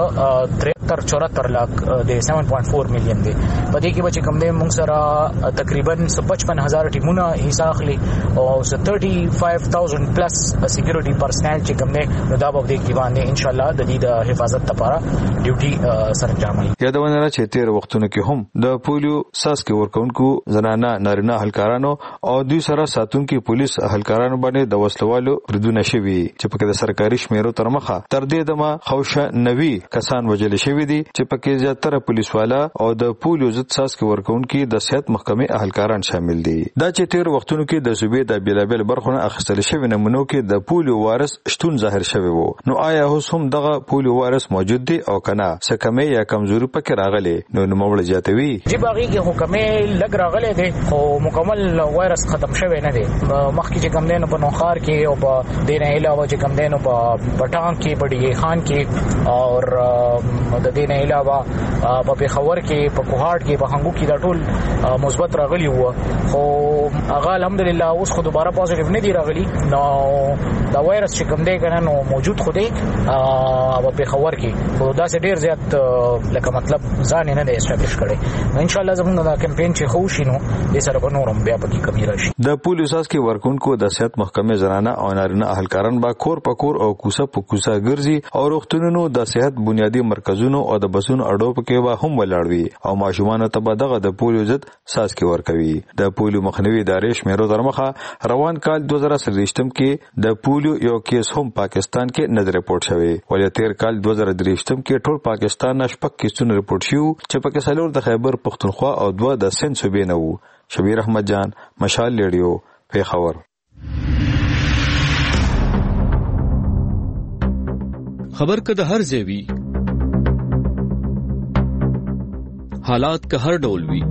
73 لک د 7.4 میلیون دی. په دې کې به چې کم دی موږ سره تقریبا 55000 ټیمونه حصہ اخلي او 35000 پلس سکیورټي پرسنل چې کم دی نو دا به د کې باندې ان شاء الله د دې د حفاظت لپاره ډیوټي سرانجامي. یادونه را چې 13 وختونو کې هم د پولیو ساس کې ورکونکو زنانه نارینه اهلکارانو او دوی سره ساتونکو پولیس اهلکارانو باندې د وسلوالو ردونه شوي چې پکې د سرکاري شمیرو تر مخه تر دې دمه خوشه 90 کسان وجل شوي دي چې پکې زیاتره پولیس والا او د پولیو ضد ساس کې ورکونکو د صحت محکمې اهلکاران شامل دي. دا چې 13 وختونو کې د صوبې د بیلابل برخونه اخیستل شوی نمونو کې د پولیو وارث شتون ظاهر شوی وو. نو آیا اوس هم دغه پولیو وارث موجود دي او کنه څه کمې یا کمزوري پکې راغلي؟ نو نوموړ جاتوي کې حکومت لګ راغله دي خو مکمل وایرس ختم شوی نه دی. مخکې چې کم دینو په نوخار کې او په دینه علاوه چې کم دینو نو پټان کې بډی خان کې او د دې نه علاوه په پیښور کې په کوهاټ کې په هنګو کې دا ټول مثبت راغلي وو خو هغه الحمدلله اوس خو دوباره پوزټیو نه دی راغلي نو دا وایرس چې کوم دی کنه نو موجود خو دی په پیښور کې خو دا ډیر زیات لکه مطلب ځان نه دی اسټابلیش کړي ان شاء الله زموږ دا کمپاین چې خو شینو د سره په نورم بیا پکې کمی راشي د پولیس اس کې ورکونکو د صحت محکمې زنانه او نارینه اهلکاران با کور په کور او کوسه په کوسه ګرځي او روغتونونو د صحت بنیادی مرکزونو او د بسونو اډو پکې به هم ولاړوي او ماشومان ته به دغه د پولیو ضد ساس کې ورکوي د پولیو مخنیوي ادارې شمیرو درمخه روان کال 2023 کې د پولیو یو کیس هم پاکستان کې نه ریپورت شوی ولې تیر کال 2023 کې ټول پاکستان نشپک کیسونه ریپورت شو چې پکې څلور د خیبر پختونخوا او 2 د سند صوبې نه وو. شبیر احمد جان مشال ریډیو پیښور. خبر که د هر ځای وي حالات که هر ډول وي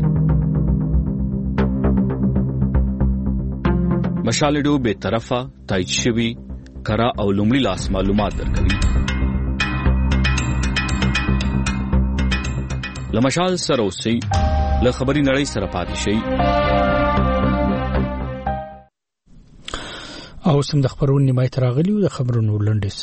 مشال ریډیو به طرفه تایید شوی کرا او لومړي لاس معلومات درکوي. لمشال سره اوسئ له خبري نړۍ سره پاتې شئ. او سم د خبرونو نیمه تراغلی او د خبرونو لنډیس.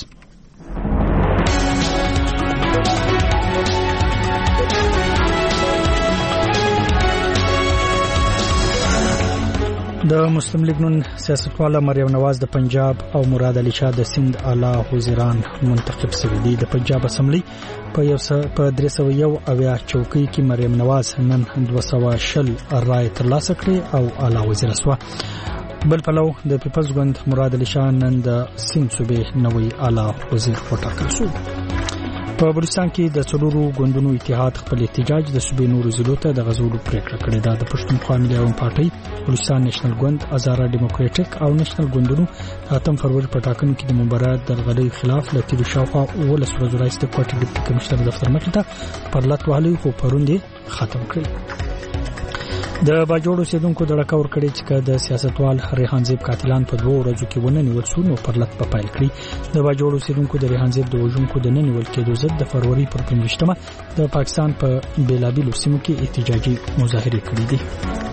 د مسلم لیگ نون سیاستواله مریم نواز د پنجاب او مراد علي شاه د سند اعلی وزیران منتخب شوي دي. د پنجاب اسمبلی په 301 اویا چوکۍ کې مریم نواز نن 210 رای ترلاسه کړې او اعلی وزیر شوه. بل پلو د پیپلز ګوند مراد علي شاه نن د سند صوبې نوی اعلی وزیر وټاکل شو. په بلوچستان کې د څلورو ګوندونو اتحاد خپل احتجاج د صوبې نورو ضلعو ته د غزولو پریکړه کړې ده. د پښتونخوا ملي عوام پارټۍ، بلوچستان نېشنل ګوند، هزاره ډیموکراټک او نېشنل ګوندونو 8 فروری په ټاکنو کې د مبارزې درغلۍ خلاف له تیر شاوخوا 19 ورځې راهیسې د کوټې ډیپټي کمشنر دفتر مخې ته پر لات وهلي خو پرون یې ختم کړل. د باجوړ اوسیدونکو د ډکور کړي چې د سیاستوال ریحانزیب قاتلان په 2 ورځو کې ونه نیول شو نو پر لات په پایل کړی. د باجوړ اوسیدونکو د ریحانزیب د وژونکو د نه نیول کېدو ضد د فروری پر 15مه د پاکستان په بیلابیلو سیمو کې احتجاجي مظاهرې کړې دي.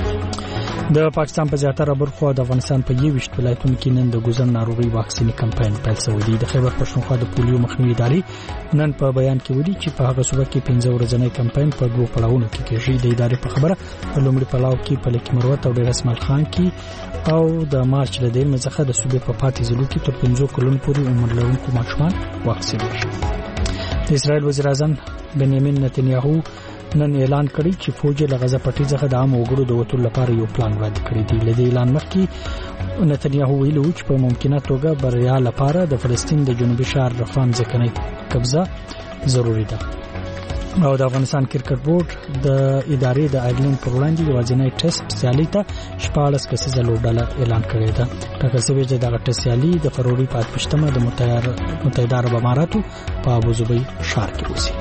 د پاکستان په زیاتره برخو د افغانستان په 21 ولایتونو کې نن د ګوزن ناروغي واکسینی کمپاین پیل شوی دی. د خیبر پښتونخوا د پولیو مخنیوي ادارې نن په بیان کې ویلي چې په هغه صوبه کې 15 ورځې کمپاین په 2 پړاوونو کې کېږي. د ادارې په خبره په لومړي پړاو کې په لکه مروت او ډیر اسماعیل خان کې او د مارچ له 1 څخه د صوبې په پاتې ضلعو کې تر 15 کلونو پورې عمر لرونکو ماشومان واکسین شي. د اسرائیل وزیر اعظم بنیامین نتنیاهو نن اعلان کړی چې فوج له غزه پټي څخه د عام وګړو د وټول لپاره یو پلان وړاندې کړی دی. لدې اعلان مخکې نتنیاهو ویلي چې په ممکنه توګه بریا لپاره د فلسطین د جنوبي ښار رفان ځکنۍ قبضه ضروری ده. او د افغانستان کرکټ بورډ د ادارې د آیرلند پر وړاندې یوازینی ټیسټ سیالي ته 14 کسیزه لوبډله اعلان کړې ده. ټاکل شوی چې دغه ټیسټ سیالي د فروری په 8مه د متحده عرب اماراتو په ابوظبي ښار کې وشي.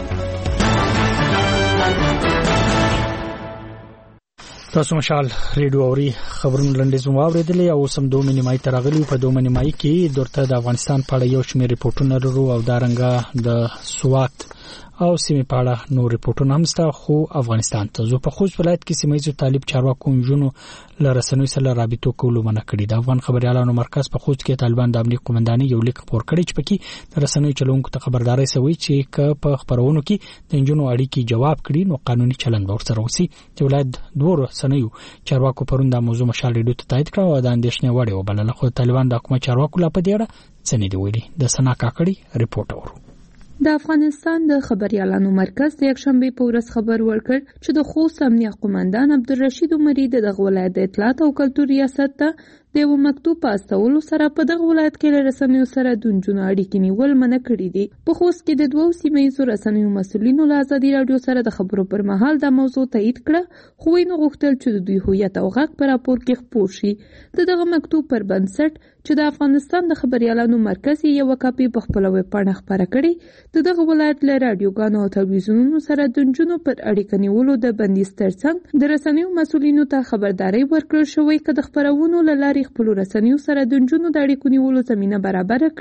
تاسو مشال ریډیو اوري خبرونه لنډیز واوریدلې او سم 2 نیمای ترغلی په 2 نیمای کې درته د افغانستان په اړه یو شمېر ریپورتونه لرو او دارنګه د سوات او سیمه په اړه نور ریپورتونه هم ستا خو افغانستان ته زو په خوست ولایت کې سیمایي طالب چارواکو جنونو لرسنوي سره رابطو کولو منع کړی. د افغان خبريالانو مرکز په خوست کې طالبان د امنیت قومندانۍ یو لیک خبر کړی چې پکې د رسنوي چلونکو ته خبرداري شوی چې ک په خبرونو کې د جنونو اړیکی جواب کړي نو قانوني چلند ورسره وسی. د ولایت دوه رسنوي چارواکو پرون د موضوع مشال ریډیو ته تایید کړ او د اندېښنې وړ وبلل خو طالبان د حکومت چارواکو لا په دیړه څنګه دی ویلي. د سنا کاکړي ریپورت اورو. د افغانستان د خبريالانو مرکز د یکشنبه په ورځ خبر ورکړ چې د خوست امنیت قومندان عبدالرشید عمری د ولایت د اطلاعات او کلتور ریاست ته د یو مکتوب په استولو سره په دغه ولایت کې له رسنیو سره د جنونو اړیکې نیول منع کړې دي. په خوست کې د 2 سیمه‌یزو رسنیو مسؤلینو له ازادي رادیو سره د خبرو پر مهال د موضوع تایید کړه خو یې غوښتل چې د دوی هویت او غږ په راپور کې خپور شي. دغه مکتوب پر بنسټ چې د افغانستان د خبريالانو مرکز یو کاپي په خپل ویب پاڼه خبره کړې دغه ولایت له رادیوګانو او تلویزیونونو سره د جنونو پر اړیکې نیولو د بندیز ترڅنګ د رسنیو مسؤلینو ته خبرداري ورکړل شوې چې د خبرونو لارې خپل رسنیو سره د جنونو د اړیکو نیولو زمينه برابر کړي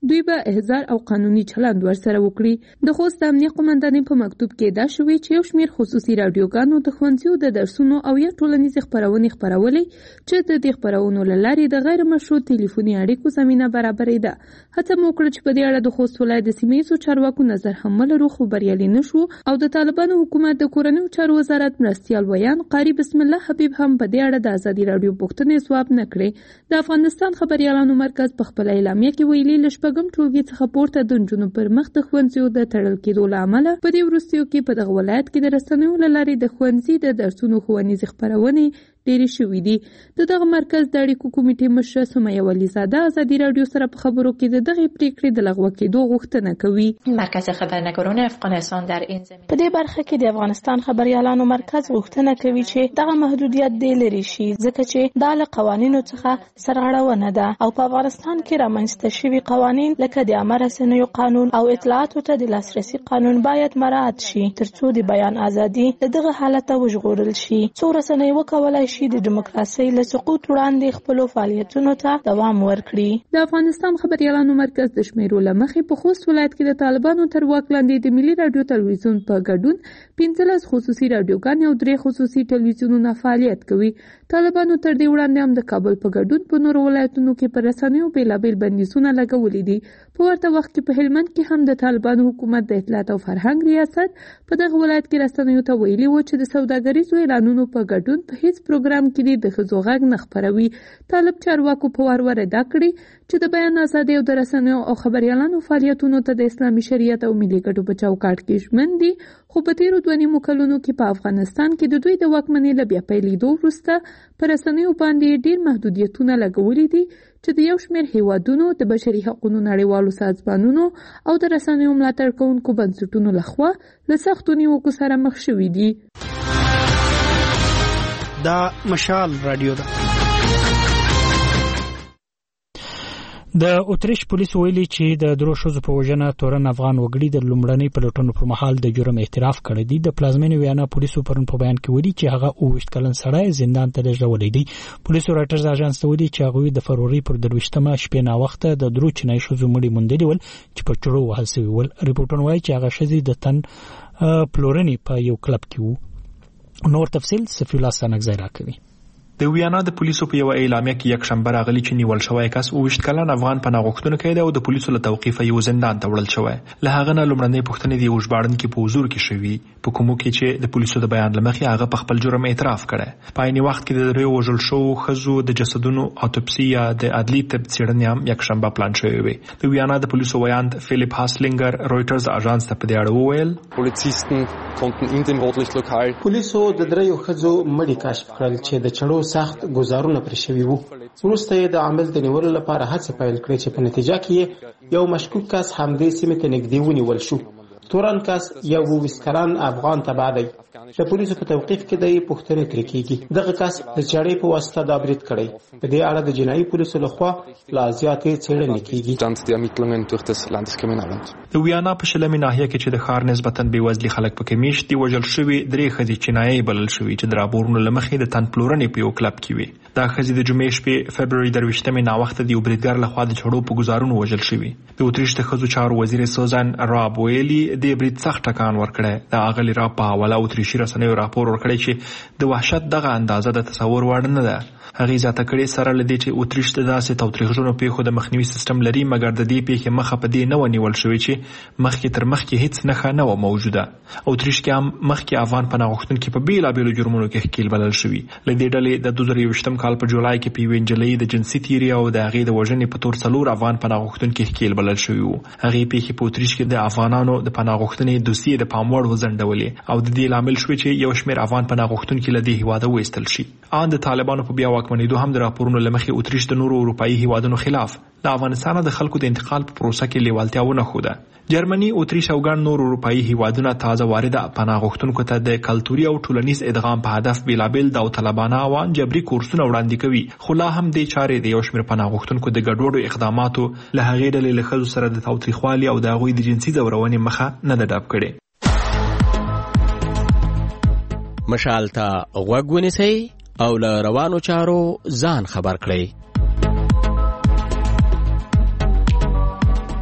دوی به احضار او قانوني چلند ورسره وکړي. د خوست امنیه قومندانۍ په مکتوب کې دا شوی چې یو شمېر خصوصي راډیوګانو د ښوونځیو د درسونو او یا ټولنیزې خپرونې خپرولې چې د دې خپرونو له لارې د غیر مشروع ټلیفوني اړیکو زمینه برابرېده. هڅه مو وکړه چې په دې اړه د خوست ولایت د سیمه ییزو چارواکو نظر هم ولرو، خو بریالي نه شو او د طالبانو حکومت د کورنیو چارو وزارت مرستیال ویان قاری بسم الله حبیب هم په دې اړه د ازادي راډیو پوښتنې ځواب نه کړې. د افغانستان خبريالانو مرکز په خپل اعلامیه کې ویلي ل شپږم ټولګي څخه پورته د نجونو پر مخ د ښوونځیو د تړل کېدو له امله په دې وروستیو کې په دغه ولایت کې د رسنیو له لارې د ښوونځي د درسونو ښوونیزې خپرونې ډېرې شوې دي. دغه مرکز د اړیکو کمیټې مشره سمیه ولیزاده ازادي راډیو سره په خبرو کې د دغه پریکړې د لغوه کېدو غوښتنه کوي. مرکز خبرنگاران افغانستان در این زمینه په دې برخه کې د افغانستان خبريالانو مرکز غوښتنه کوي چې دغه محدودیت دې لري شي، ځکه چې دا له قوانینو څخه سرغړونه ده او په افغانستان کې رامنځته شوي قوانین لکه د عامه رسنیو قانون او اطلاعاتو ته د لاسرسي قانون باید مراعات شي ترڅو د بیان ازادي له دغه حالت وژغورل شي. څو رسنۍ وکولای شي د دیموکراسۍ له سقوط وړاندې خپل فعالیتونو ته دوام ورکړي. د افغانستان خبريالانو مرکز د شمیرو لمخې په خوست ولایت کې د طالبانو تر واک لاندې د ملي رادیو تلویزیون په ګډون 15 خصوصي رادیوګانې او 3 خصوصي تلویزیونونه فعالیت کوي. طالبانو تر دې وړاندې هم د کابل په ګډون په نورو ولایتونو کې پر رسنیو بیلابیل بندیزونه لګولي دي. په ورته وخت کې په هلمند کې هم د طالبانو حکومت د اطلاعات او فرهنګ ریاست په دغه ولایت کې رسنیو ته ویلي و چې د سوداګریزو اعلانونو په ګډون په هیڅ پروګرام کې د ښځو غږ نه خپروي. طالب چارواکو په وار ادا کړي چې د بیان ازادي او د رسنیو او خبريالانو فعالیتونو ته د اسلامي شریعت او ملي ګټو په چوکاټ کې ژمن دي، خو په تیرو 2 کلونو کې په افغانستان کې د دوی د واکمنۍ له بیا پیلېدو وروسته پر رسنیو باندې ډېر محدودیتونه لګولي دي چې د یو شمېر هیوادونو د بشري حقوقو نړیوالو سازمانونو او د رسنیو ملاتړ کوونکو بنسټونو لخوا له سختو نیوکو سره مخ شوي دي. دا مشال رادیو ده. د اتریش پولیس ویلي چې د درو شوزو په وژنه تورن افغان وګړي د لومړنۍ پلټونو پر مهال د جرم اعتراف کړی دی. د پلازمینې ویانا پولیسو پرون په بیان کې ویلي چې هغه 28 کلن سړی زندان ته لېږدولی دی. پولیسو راټرز اژانس ته ویلي چې هغوی د فروری پر 23مه شپې ناوخته د درو چینایي ښځو مړي موندلي ول چې په چړو وهل سوي ول. ریپورټونه وایي چې هغه ښځې د تن پلورنې په یو کلب کې وو. نور تفصیل صفی الله سانګزی راکوي. د ویانا د پولیسو په یو اعلامیه کې یک شنبه راغلی چې نیول شوی کس 28 کلن افغان پناه غوښتونکی دی او د پولیسو له توقیفه یو زندان ته وړل شوی. له هغه نه لومړنۍ پوښتنې د یو ژباړونکي په حضور کې شوي په کومو کې چې د پولیسو د بیان له مخې هغه په خپل جرم اعتراف کړی. په عین وخت کې د دریو وژل شوو ښځو د جسدونو اتوپسي یا د عدلي طب څېړنې هم یک شنبه پلان شوې وې. د ویانا د پولیسو ویاند فیلیپ هاسلینګر رویټرز اژانس ته په دې اړه وویل پولیسو د دریو ښځو مړي کشف کړل چې د چړو سخت ګزارونه پر شوي وو. وروسته یې د عامل د نیولو لپاره هڅه پیل کړې چې په نتیجه کې یو مشکوک کس همدې سیمې ته نږدې ونیول شو. تورن کس یو 20 کلن افغان تبع دی. د پولیسو په توقیف کې د پوښتنې ترې کېږي. دغه کس د چړې په واسطه دا برید کړی. په دې اړه د جنایي پولیسو لخوا لا زیاتې څېړنې کېږي. د ویانا په شلمې ناحیه کې چې د ښار نسبتاً بېوزلي خلک پکې میشت دي وژل شوي 3 ښځې چینایي بلل شوي چې د راپورونو له مخې د تن پلورنې په یو کلب کې وي. دا ښځې د جمعې شپې فبروري 23مې ناوخته د یو بریدګر لخوا د چړو په ګزارونو وژل شوي. د اتریش د ښځو چارو وزیر سوزان راب ویلي د برید سخت ټکان ورکړی. د اغلي راب په حواله اتریشي رسنیو راپور ورکړی چې د وحشت دغه اندازه د تصور وړ نه ده. هغې زیاته کړې سره له دې چې اتریش د داسې تاوتریخجنو پیښو د مخنیوي سیستم لري، مګر د دې پیښې مخه په دې نه ونیول شوې چې مخکې تر مخکې هیڅ نښه نه وه موجوده. اتریش کې هم مخکې افغان پناه غوښتونکي په بېلابېلو جرمونو کې ښکېل بلل شوي. له دې ډلې د 2021 کال په جولای کې په یوې نجلۍ د جنسي تیري او د هغې د وژنې په تور 4 افغان پناه غوښتونکي ښکېل بلل شوي وو. هغې پیښې په اتریش کې د افغانانو د پناه غوښتنې دوسیې د پام وړ وځنډولې او د دې لامل شوې چې یو شمېر افغان پناه غوښتونکي له دې هېواده وایستل شي. ان د طالبانو په بیا واکمنېدو هم د راپورونو له مخې اتریش د نورو اروپایي هېوادونو خلاف له افغانستانه د خلکو د انتقال په پروسه کې لیوالتیا ونه ښوده. جرمني، اتریش او ګڼ نور اروپایي هېوادونه تازه وارده پناه غوښتونکو ته د کلتوري او ټولنیز ادغام په هدف بېلابېل داوطلبانه او جبري کورسونه وړاندې کوي. خو لا هم دې چارې د یو شمېر پناه غوښتونکو د ګډوډو اقداماتو له هغې ډلې له ښځو سره د تاوتریخوالي او د هغوی د جنسي ځورونې مخه نه ده ډب کړې. مشال ته غوږ ونیسئ او له روانو چارو ځان خبر کړئ.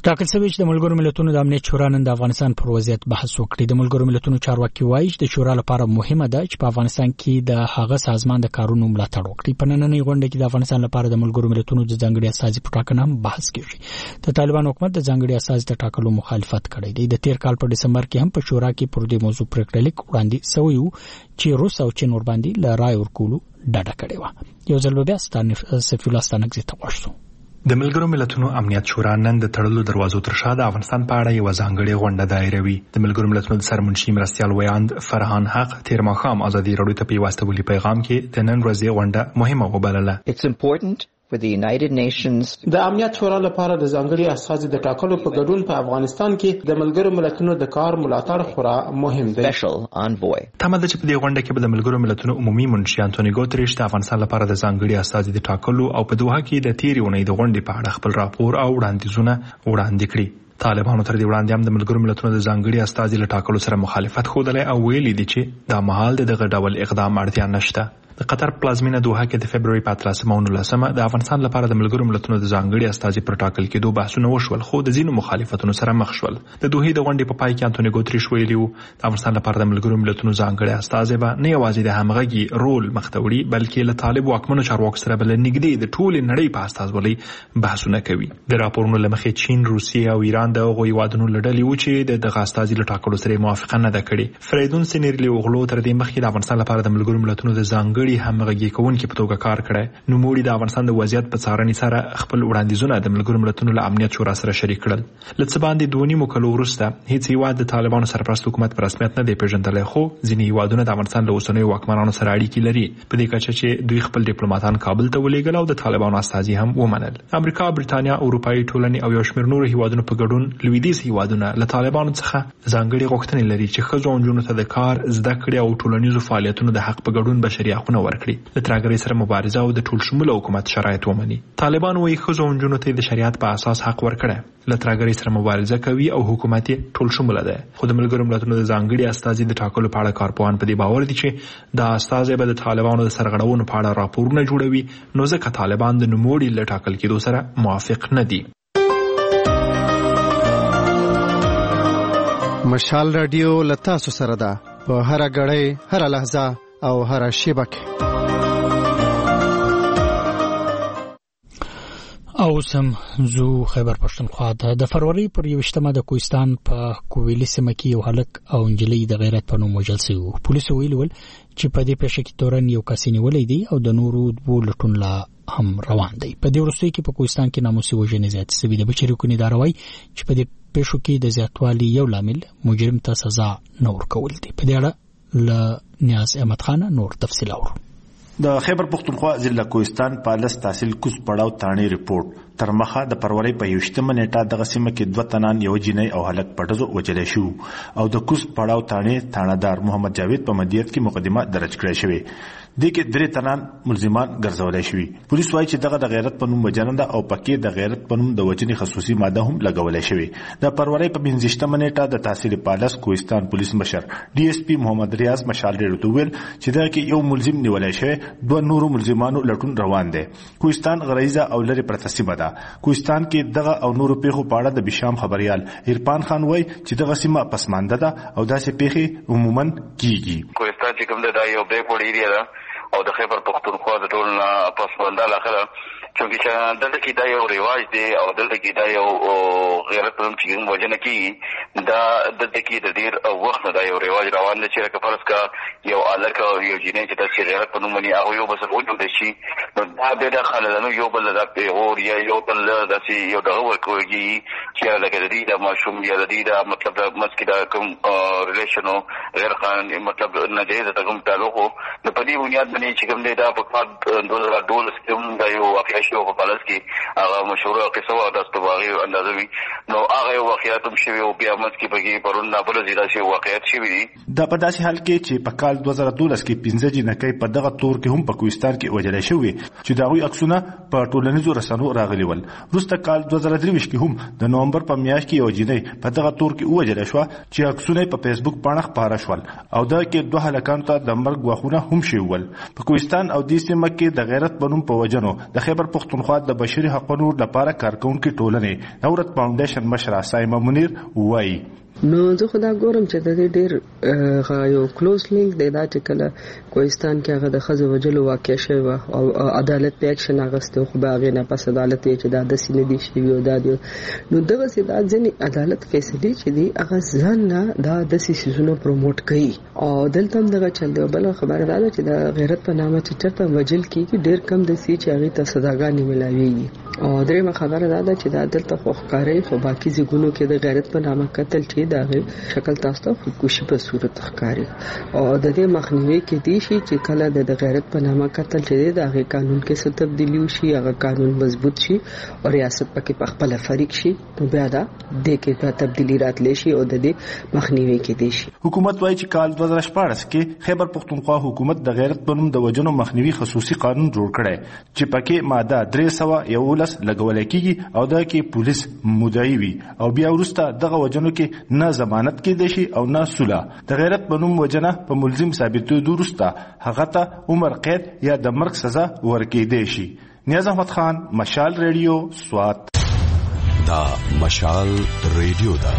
ټاکل شوی چې د ملګرو ملتونو د امنیت شورا نن د افغانستان پر وضعیت بحث وکړي. د ملګرو ملتونو چارواکي وایي چې د شورا لپاره مهمه ده چې په افغانستان کې د هغه سازمان د کارونو ملاتړ وکړي. په نننۍ غونډه کې د افغانستان لپاره د ملګرو ملتونو د ځانګړي استازي په ټاکنه هم بحث کیږي. د طالبان حکومت د ځانګړي استازي د ټاکلو مخالفت کړی دی. د تیر کال په ډسمبر کې هم په شورا کې پر دې موضوع پریکړه لیک وړاندې شوی و چې روس او چین ور باندې ل رای ورکولو ډډه کړې و. یو ځل بیا سفیر الله ستانکزی ته واشو. د ملګرو ملتونو امنیت شورا نن د تړلو دروازو تر شا د افغانستان په اړه یو ځانګړې غونډه دایروي. د ملګرو ملتونو د سرمنشي مرستیال ویاند فرهان حق تیر ماښام ازادي راډیو ته په واستولي پیغام کې د نن ورځې غونډه مهمه وبلله. It's important for the United Nations د امنیت شورا لپاره د ځانګړي استازي د ټاکلو په ګډون په افغانستان کې د ملګرو ملتونو د کار ملاتړ خورا مهم دی. special envoy تمه ده چې په دې غونډه کې به د ملګرو ملتونو عمومي منشي انټونی ګوتریش د افغانستان لپاره د ځانګړي استازي د ټاکلو او په دوحه کې د تیرې اونۍ د غونډې په اړه خپل راپور او وړاندیزونه وړاندې کړي. طالبانو تر دې وړاندې هم د ملګرو ملتونو د ځانګړي استازي له ټاکلو سره مخالفت ښودلی او ویلي دي چې دا مهال دغه ډول اقدام اړتیا نشته. د قطر پلازمینه دوحه کې د فبرवरी 13 او 19 د افغانستان لپاره د ملګرو ملتونو د ځانګړي استازي پر ټاکل کېدو بحثونه وشول، خو د ځینو مخالفتونو سره مخ شول. د دوحې د غونډې په پای کې انټونی ګوتریش ویلي و د افغانستان لپاره د ملګرو ملتونو ځانګړي استازي به نه یوازې د همغږي رول مخته وړي بلکې له طالب واکمنو چارواکو سره بل نږدې د ټولې نړۍ په استازولۍ بحثونه کوي. د راپورونو له مخې چین، روسیې او ایران د هغوی هیوادونو له ډلې و چې دغه استازي له ټاکلو سره موافقه نه ده کړې. فریدون سینیرلي اوغلو تر دې مخکې د افغانستان لپاره د ملګرو ملتونو د ځانګړي همغږي کوونکي په توګه کار کړی. نوموړي د افغانستان د وضعیت په څارنې سره خپل وړاندیزونه د ملګرو ملتونو له امنیت شورا سره شریک کړل. له څه باندې 2.5 کلو وروسته هیڅ هیواد د طالبانو سرپرست حکومت په رسمیت نه دی پیژندلی، خو ځینې هیوادونه د افغانستان له اوسنیو واکمنانو سره اړیکې لري، په دې کچه چې دوی خپل ډیپلوماتان کابل ته ولېږل او د طالبانو استازي هم ومنل. امریکا، بریتانیا، اروپایي ټولنې او یو شمېر نورو هیوادونو په ګډون لویدیځ هیوادونه له طالبانو څخه ځانګړي غوښتنې لري چې ښځو او نجونو ته د کار، زده کړې او ټولنیزو فعالیتونو د حق په ګډون بشري حقونه ورکړي، له ترهګرۍ سره مبارزه او د ټول شموله حکومت شرایط ومني. طالبان وايي ښځو او نجونو ته د شریعت په اساس حق ورکړي، له ترهګرۍ سره مبارزه کوي او حکومت ټول شموله ده. خو د ملګرو ملتونو د ځانګړي استازي د ټاکلو په اړه کارپوهان په دې باور دي چې دا استازي به د طالبانو د سرغړونو په اړه راپورونه جوړوي، نو ځکه طالبان د نوموړي له ټاکل کېدو سره موافق نه دي. مشال رادیو لتا سره ده په هر غړې، هر لحظه او هر شیبه کې. او سم زو خیبر پښتونخوا ته د فروری پر 21مه د کوهستان په کوویلی سیمه کې یو هلک او انجلۍ د غیرت په نوم وژل شوي. پولیسو ویلي ول چې په دې پیښه کې تورن یو کس نیولې دی او د نورو دوه لټون لا هم روان دی. په دې وروستیو کې په کوهستان کې ناموسي وژنې زیاتې شوي دي. بشري حقوقي اداره وایي چې په دې پیښو کې د زیاتوالي یو لامل مجرم ته سزا نه ورکول دي. په دې اړه له نیاز احمد خان نور تفصیل اورو. د خیبر پختونخوا ضلع کوهستان پالس تحصیل کوز پړاو تاڼي رپورټ تر مخه د فروری په 21مه نیټه دغه سیمه کې 2 تنان یو جنۍ او هلک پټزو وجلې شو او د کوز پړاو تاڼي تاڼدار محمد جاوید په مدیریت کې مقدمه درج کړې شوې. د کې 3 تنان ملزمان ګرځولای شوي. پولیس وايي چې دغه د غیرت په نوم وجنه او پکې د غیرت په نوم د وجنې خصوصي ماده هم لګولای شوی. د فروری په 25مه نیټه د تحصیل پالس کوهستان پولیس مشر ډي اس پی محمد ریاض مشال ډېر ویل چې دا کې یو ملزم نیولای شوی، 2 نورو ملزمانو لټون روان دي. کوهستان غریزه او لری پرتسبه ده. کوهستان کې دغه او نورو پیښو په اړه د بشام خبريال عرفان خان وایي چې دغه سیمه پسمانده ده او داسې پیښې عموما کیږي. کوهستان چې کوم ده یو بیکورډ ایریا ده او د خیبر پختونخوا د ټول نه پسمانده لاخره چونکه چې دلته کې دا یو رواج دی او دلته کې دا یو غیرت په چې موږ وجنه کې دا دلته کې د ډیر وخت دا یو رواج روان دی چې کفرس کا یو الک او یو جنې چې د غیرت په نوم باندې هغه یو بس وجود شي نو دا به د خلانو یو بل د پیغور یا یو بل داسې یو دغه ورکوږي چې لکه د دې د ماشوم یا د دې د مطلب د مسکې د کوم ریلیشنو غیر قانوني مطلب ناجایز د کوم تعلق نو په دې بنیاد باندې چې کوم دی دا په کال 2012 کې هم دا یو واقعي شو په پالس کې هغه مشهور قصه و د استواغي اندازوي نو هغه واقعیت هم شوی او بیا مس کې پکې پرون نه بل زیاده شی واقعیت شوی دي. دا په داسې حال کې چې په کال 2012 کې 15 جنکۍ په دغه تور کې هم په کوهستان کې وژل شوی چې دا غوي عکسونه په ټولنیزو رسنیو راغلي ول. وروسته کال 2023 کې هم د نومبر په میاشت کې یو جنۍ په دغه تور کې وژل شو چې عکسونه په فیسبوک باندې خبره شول او دا کې 2 هلکان ته د مرګ غوښونه هم شوی ول. په کوهستان او د سیمه کې د غیرت بنوم په وجنو د خیبر پختونخوا د بشري حقوقو لپاره کارکونکو ټولنې نورت فاونډیشن فاونډیشن مشر سایمه منیر وایي نو زه خو دا ګورم چې د دې ډېر یو کلوز لینک دی دا چې کله کوهستان کې هغه د ښځو وژلو واقع شوی وه او عدالت په اکشن اخیستی خو به هغې نه پس عدالت یې چې دا داسې نه دي شوي او دا دی نو دغسې دا ځینې عدالت فیصلې چې دي هغه ځان نه دا داسې څیزونه پروموټ کوي او دلته هم دغه چل دی. بله خبره دا ده چې د غیرت په نامه چې چېرته وژل کېږي ډېر کم داسې چې هغې ته سزاګانې میلاویږي او درېیمه خبره دا ده چې دا دلته خو ښکاري خو باقي ځایونو کې د غیرت په نامه قتل چې د هغې شکل تاسو ته خودکشي په صورت ښکاري او د دې مخنیوي کېدی شي چې کله د غیرت په نامه قتل چې دی د هغې قانون کې څه تبدیلي وشي هغه قانون مضبوط شي او ریاست پکې په خپله فریق شي نو بیا دا دې کې بیا تبدیلي راتلی شي او د دې مخنیوي کېدی شي. حکومت وایي چې کال 2014 کې خیبر پښتونخوا حکومت د غیرت په نوم د وژنو مخنیوي خصوصي قانون جوړ کړی چې پکې ماده 311 لګولای کیږي او دا کې پولیس مدعي وي او بیا وروسته دغه وژنو کې نه ضمانت کېدی شي او نه سوله. د غیرت په نوم وژنه په ملزم ثابتېدو وروسته هغه ته عمر قید یا د مرګ سزا ورکېدی شي. نیاز احمد خان، مشال ریډیو، سوات. دا مشال ریډیو دا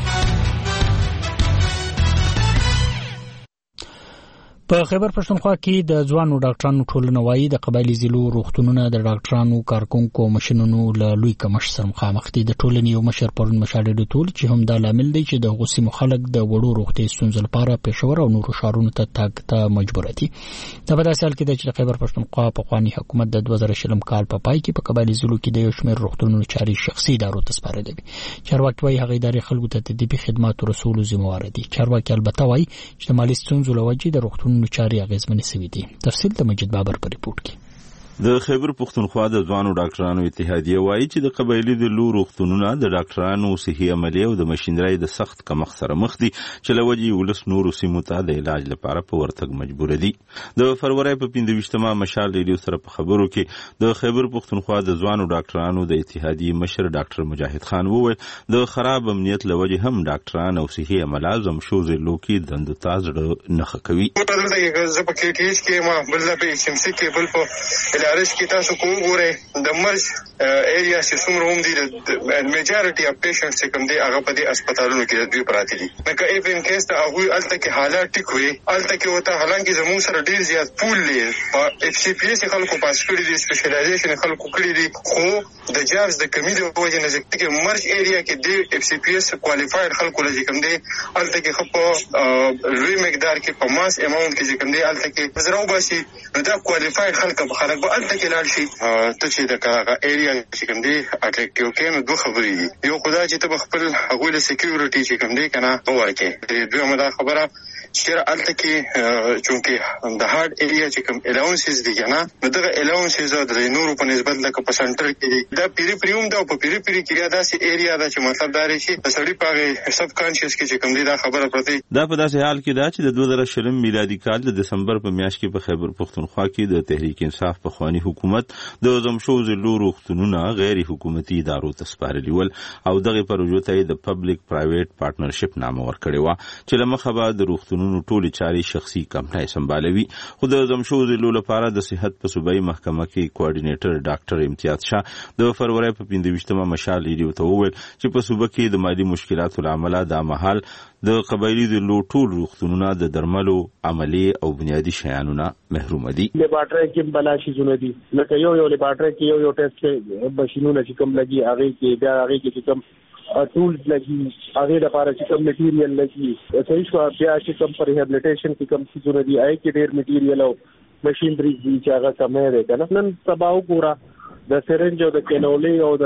په خیبر پښتونخوا کې د ځوانو ډاکټرانو ټولنه وایي د قبایلي ضلعو روغتونونه د ډاکټرانو کارکونکو مشنونو له لوی کمښت سره مخامخ دي. د ټولنې یو مشر پرون مشاهده ټول چې هم دا لامل دی چې د غوسیمو خلک د وړو روغتي ستونزو لپاره پېښور او نورو ښارونو ته تګ ته مجبور دي. دا په داسې حال کې دی چې د خیبر پښتونخوا پخواني حکومت د 2020 کال په پای کې په قبایلي ضلعو کې د یو شمېر روغتونونو چاري شخصي ادارو ته سپارلې دي. چارواکي وایي هغه ادارې خلکو ته د طبي خدماتو رسولو ذمہوار دي. چارواکي البته وایي چې د مالي ستونزو له وجې د روغتونونو چاري اغیزمنې سوي دي. تفصیل د مجید بابر په ریپورت کې. د خیبر پښتونخوا د ځوانو ډاکټرانو اتحادیه وایي چې د قبایلي ضلعو روغتونونه د ډاکټرانو صحي عملیې او د ماشینرۍ د سخت کمښت سره مخ دي چې له وجې ولس نورو سیمو ته د علاج لپاره په ورتګ مجبور دي. د فروری په 15مه مشال ریډیو سره په خبرو کې د خیبر پښتونخوا د ځوانو ډاکټرانو د اتحادیې مشر ډاکټر مجاهد خان وویل د خراب امنیت له وجې هم ډاکټران او صحي عمله زمشو ضلعو کې دندو ته زړه نه ښه کوي. زه په KTH کې ما بل په HMC کې بل په الارش کې تاسو کوم ګورئ د مرز ایریا چې څومره هم دي د میجارټي اف پیشنټس چې کوم دي هغه په دې هسپتالونو کې دوی پراته دي. لکه ایف ان کیس ته هغوی هلته کې حالات ټیک وي هلته کې ورته حالانکې زموږ سره ډېر زیات پول دی په FCPS خلکو پاس کړي دي سپیشلایزیشن خلکو کړي دي خو د جابز د کمی د وجې نه ځکه مرز ایریا کې د FCPS کوالیفاید خلکو لږ کوم دي هلته کې خو په لوی مقدار کې په ماس اماونت کې کوم دي هلته کې زراو باسي نو دا کوالیفاید خلک به هلته کې لاړ شي. ته چې د هغه ایریا چې کوم دی اټیکیو کې نو دوه خبرې دي. یو خدای چې ته خپل هغوی له سکیورټي چې کوم دی کنه وورکې دویمه دا خبره چې هلته کې چونکې د هارد ایریا چې کوم الاونسز دي کنه نو دغه الاونسز د نورو په نسبت لکه په سنټر کې دا پیری پریوم دا په پیری کې داسې ایریا دا چې مطلب دا لري چې سړی په سب کانشس کې چې کوم دی دا خبره پرته دا په داسې حال کې دا چې د 2020 میلادي کال د دسمبر په میاشت کې په خیبر پښتونخوا کې د تحریک انصاف پخوانی حکومت د زمشو ضلعو روغتونونه غیر حکومتي ادارو ته سپارلي ول او دغه پروژو ته د پبلک پرایویټ پارټنرشپ نامه ورکړی و چې له مخه به د روغتونونو ټولې چارې شخصي کمپنۍ سمبالوي. خو د زمشو ضلعو لپاره د صحت په صوبایي محکمه کې کوارډینیټر ډاکټر امتیاز شاه د فروری په 15مه مشال ریډیو ته وویل چې په صوبه کې د مالي مشکلاتو له امله دا مهال د قبایلي ضلعو ټول روغتونونه د درملو عملیې او بنیادي شیانو نه محروم دي. لیبارټري کې بلا شیزونه دي لکه یو لیبارټري کې یو ټیسټ ماشینونه چې کوم لګي هغه کې بیا هغه کې کوم ټولز لګي هغه لپاره چې کوم میټیریل لګي صحیح شو بیا چې کوم پر ریهابلیټیشن کې کوم شیزونه دي هغه کې ډېر میټیریل او ماشینري چې هغه کمه ده کنه نن سبا وګوره د سرنج او د کینولي او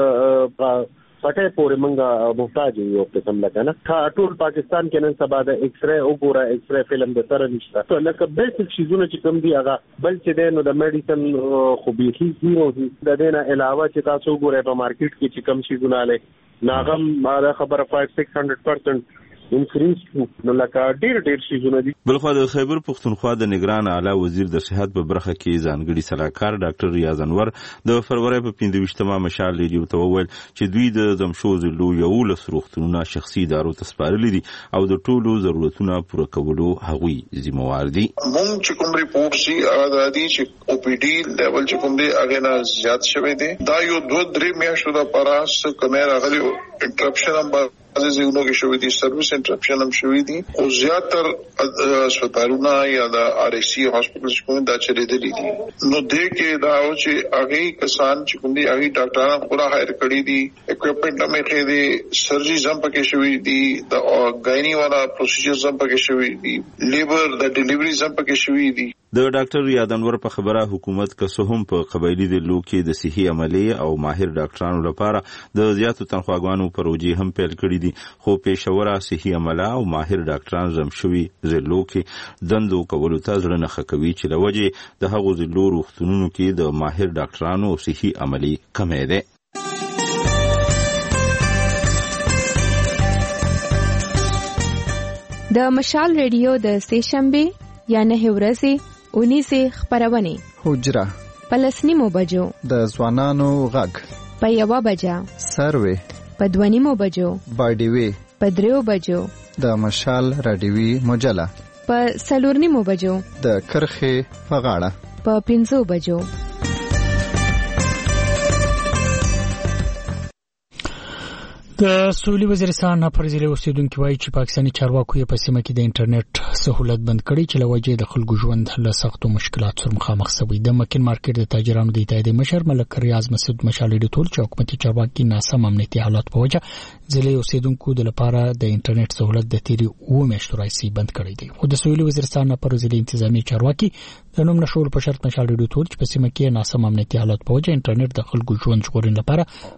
د پټه پورې منګه محتاج یو په کوم لکنه ټول پاکستان کې نن سبا د ایکس رے وګوره ایکس رے فلم د سره نشته ته لکه بیسیک شیزونه چې کوم دی هغه بل چې دینو د میډیسن خو به هیڅ دی د دینه علاوه چې تاسو وګورئ په مارکیټ کې چې کوم شیزونه لې ناغم خبره 500% انکریز نو لکه ډېر شیزونه دي. بلخو د خیبر پختونخوا د نگران اعلی وزیر د صحت په برخه کې ځانګړي صلاحکار ډاکټر ریاض انور د فروری په 25 مشال ریډیو ته وویل چې دوی د زمشو ضلعو 11 روغتونونه شخصي ادارو ته سپارلي دي او د ټولو ضرورتونو پوره کولو هغوی ذمہوار دي. موږ چې کوم ریپورت سي هغه د دې چې او پی ډي لیول چې کوم دی هغه نه زیات شوی دی. دا یو 2-3 میاشتو د پاراس کومه راغلی انټرپشن هم بعضې ځایونو کې شوی دي، سرویس انټرپشن هم شوی دي، خو زیاتر هسپتالونه یا د آر ای سی هاسپټل چې کوم دا چلېدلي دي. نو دې کې دا و چې هغې کسان چې کوم دي هغې ډاکټران خورا هایر کړي دي، اکوپمنټ هم یې ښې دي، سرجریز هم پکې شوي دي، د ګایني والا پروسیجرز هم پکې شوي دي، لیبر د ډیلیوریز هم پکې شوي دي. د ډاکټر ریاض انور په خبره حکومت که هم په قبایلی ضلعو کې د صحي عملیې او ماهر ډاکټرانو لپاره د زیاتو تنخواګانو پروژې هم پیل کړي دي، خو پیښوره صحي عمله او ماهر ډاکټران زم شوي ضلعو کې دندو کولو ته زړه نه ښه کوي چې له وجې د هغو ضلعو روغتونونو کې د ماهر ډاکټرانو او صحي عملې کمی دی. د مشال ریډیو د سې شنبه یا 9 ورځې 19 خبرونه حجره پلسنیمو بجو د ځوانانو غږ په 1 بجه سروي په 2 بجو باډیوي په 3 بجو د مشال رادیوي مجله په 4 بجو د کرخه په غاړه په 5 بجو. د سویلي وزیرستان پر ضلع اوسیدونکو وایي چې پاکستاني چارواکو یې په سیمه کې د انټرنیټ سہولت بند کړی چې لوجه د خلکو ژوند له سختو مشکلات سره مخامخ شوی. د مکین مارکیټ د تاجرانو د اتحادیې مشر ملک ریاض مسعود مشال ډیټول چې حکومتي چارواکي ناسم امنیتي حالات په وجه ضلع اوسیدونکو د لپاره د انټرنیټ سہولت د تیری و میاشتو راځي بند کړی دی. خو د سویلي وزیرستان پر ضلع انتظامی چارواکي د نوم نشول په شرط مشال ډیټول چې په سیمه کې ناسم امنیتي حالات په وجه انټرنیټ د خلکو ژوند ژغورنې لپاره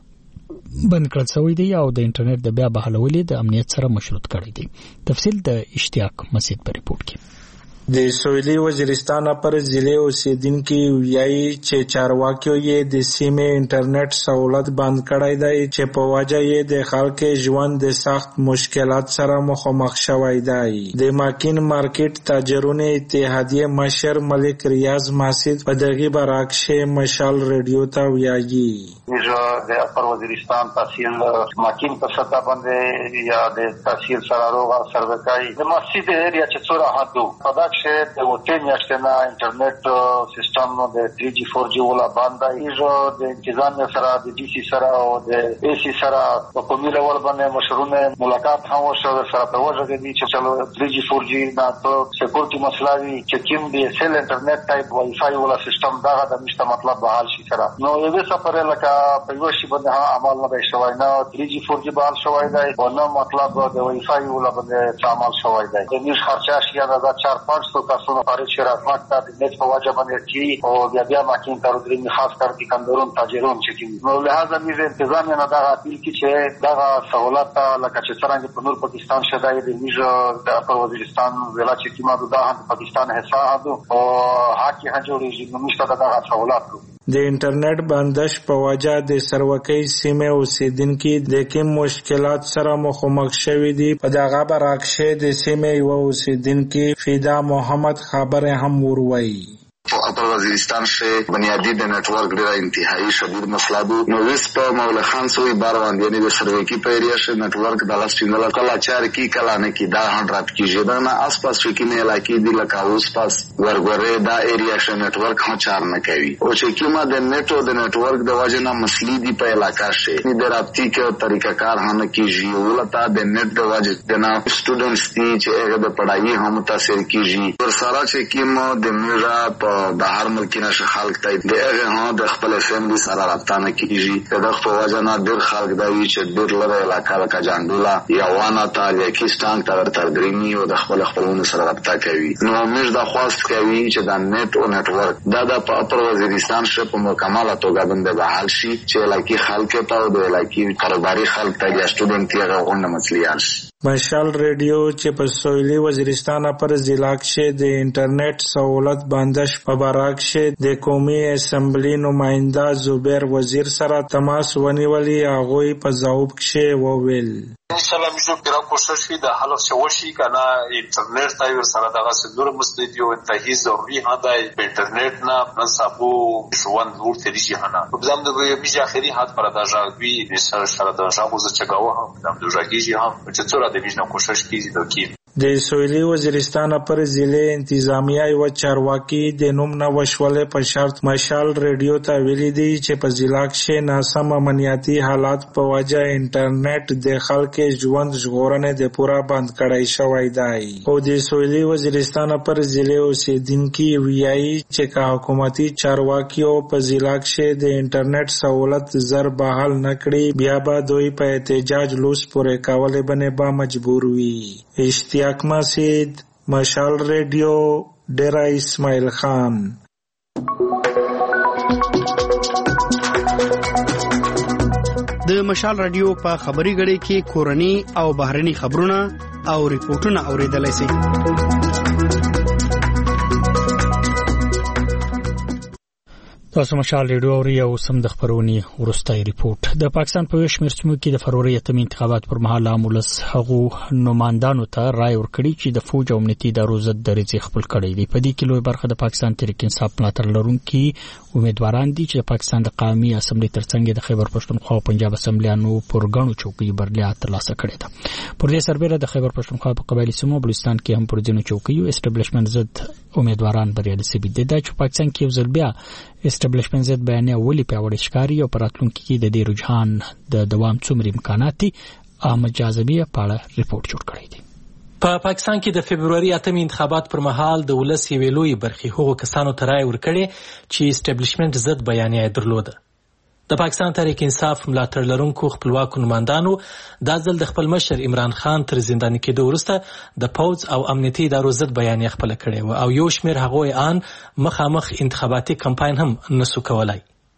بند کړل شوی دی او د انټرنیټ د بیا بحالولو د امنیت سره مشروط کړی دی. تفصیل د اشتیاق مسعود په ریپورت کې. د سویلي وزیرستان پر ضلع اوسیدونکو وایي چې چارواکیو یې د سیمې انټرنیټ سہولت بند کړی دی چې په وجه یې د خلکو ژوند د سخت مشکلات سره مخامخ شوی دی. د مکین مارکیټ تاجرونو اتحادیې مشر ملک ریاض مسعود په دغه برعکس مشال ریډیو ته وایي د اپر وزیرستان تحصیل مکین په سطح باندې یا د تحصیل سراروغ سروکای د مسجد ایریا چې څوره حدو په چې د وټین میاشتنه انټرنیټ سیستم د 3G 4G ولا باندې د انتظامیه سره د ډي سي سره او د اي سي سره په کومي لول باندې مشرونه ملاقات هم وشو سره په وجه دي چې چلو 3G 4G نه ته سکیورټي مسلوي چې کوم دی سیل انټرنیټ ټایپ وای فای ولا سیستم دا د مشته مطلب به حل شي سره نو یو څه پرې لکه په یو شی باندې عمل نه شوی نه 3G 4G به حل شوی دی او نو مطلب د وای فای ولا باندې عمل شوی دی د نش خرچه شي دا 4-5 کسانو خارج شرایط ماته د نت په وجه باندې چې او بیا ماکین تر دې خاص کر دي کندرون تاجرون چې نو لہذا موږ انتظام نه دا اپیل کی چې دا سہولت لکه چې څنګه په نور پاکستان شدای د موږ د اپر وزیرستان ضلع چې کیما د پاکستان حساب او حقي هجوړي چې موږ دا سہولت د انټرنیټ بندش په وجه د سروکۍ سیمه اوسیدونکو د کوم مشکلات سره مخامخ شوي دي. په دغه برعکس د سیمه یو اوسیدونکو فیدا محمد خبره هم وروي. اپر وزیرستان سے بنیادی د نیٹورک ډیره انتهایی شدید مسله ده. نو وس په مولا خان سوی بار باندې د سروي کې په ایریا سے نیٹورک د لاس سیګنال کلا چار کی کلا نه کی دا 100 کیږي دا نه آس پاس کې نه علاقې دی لکه اوس پاس ورغره دا ایریا سے نیٹورک هم چار نه کوي او چې کیما د نیٹورک د واجب نه مسلې دی په علاقہ سے د رابطي کې طریقہ کار هم کیږي ولته د نیټ د واجب د نه سټوډنټس دي چې هغه د پڑھائی هم متاثر کیږي پر سارا چې کیما د میرا د هر ملک نشه خلک ته د هغه ها د خپل فیملی سره رابطه نه کیږي د خپل وجنه ډیر خلک دی چې ډیر لره علاقه لکه جاندولا یا وانا تا یاکستان تر درېمی او د خپلونو سره رابطه کوي. نو موږ د خواست کوي چې د نیټ او نیټورک د اپر وزیرستان شپ په مکمله توګه باندې بحال شي چې علاقې خلک ته او د علاقې کاروباري خلک ته یا سټوډنټ یې غوښنه مسلیان شي. مشال ریډیو چې په سویلي وزیرستان پر ضلع کې د انټرنیټ سہولت بندش په برعکس د قومي اسمبلی نماینده زبیر وزیر سره تماس ونیولې هغه په ځواب کې وویل انشاءالله موږ کرا کوشش وی د حل شوشي کنه انټرنیټ ته ور سره دغه سندور مستدیو انتهایی ضروری هدا په انټرنیټ نه نصابو ژوند ورته دي جهانه په ځم د بیج اخري حد پر د ژاوی د سره د ژاوز چګاوه هم د ژاګیږي هم چې څوره د بیج نه کوشش کیږي د کی د سویلي وزیرستان پر ضلع انتظامیه او چارواکي د نوم نه وشولې په شرط مشال ریډیو ته ویلي دي چې په ضلع کې ناسم امنیتي حالات په وجه انټرنیټ د خلکو ژوند ژغورنې د پورا بند کړای شوی دی او د سویلي وزیرستان پر ضلع اوسیدونکو ویایي چې کا حکومتي چارواکي او په ضلع کې د انټرنیټ سہولت زر بحال نکړي بیا به دوی په احتجاج لوس پورې کولې باندې به مجبور وي. اشتیاق مسید، مشال ریډیو، ډیرا اسماعیل خان. د مشال رادیو په خبري غړي کې کورني او بهرني خبرونه او ریپورتونه اوریدلای شئ. تاسو مشال ریډیو اوري او سم د خبرونی ورستای ریپورت. د پاکستان په شمیر سیمو کې د فروری اتم انتخابات پر مهال امولس هغه نمائندانو ته رائے ورکړي چې د فوج او امنیتي ادارو ضد دریځ خپل کړي دي. په دې کې لوی برخه د پاکستان تحریک انصاف ملاتړ لرونکي امیدواران دي چې د پاکستان د قومي اسمبلی ترڅنګ د خیبر پښتونخوا او پنجاب اسمبلیانو پرګڼو چوکۍ برلیا ترلاسه کړې ده. پر دې سربېره د خیبر پښتونخوا په قبایلی سیمو بلوچستان کې هم پر ځینو چوکیو اسټابلیشمنت ضد امیدواران بریالي شوي دي. د پاکستان کې یو ځل بیا اسټابلیشمنت ضد بیانیه ولې پیاوړی ښکاري او په راتلونکي کې د دې رجحان د دوام څومره امکانات دي. احمد جاذبی په اړه ریپورت جوړ کړی دی. په پاکستان کې د فبرवरी 8 انتخابات پر مهال د ولس یوې لوی برخې هغو کسانو ته رائے ورکړي چې اسټابلیشمنت ضد بیانیه درلوده. د پاکستان تحریک انصاف ملاتړ لرونکو خپلواکو نمائندانو دا ځل د خپل مشر عمران خان تر زنداني کېدو وروسته د پوز او امنیتي ادارو ضد بیانیه خپل کړې و او یو شمېر هغوی آن مخامخ انتخاباتي کمپاین هم نسو کولای.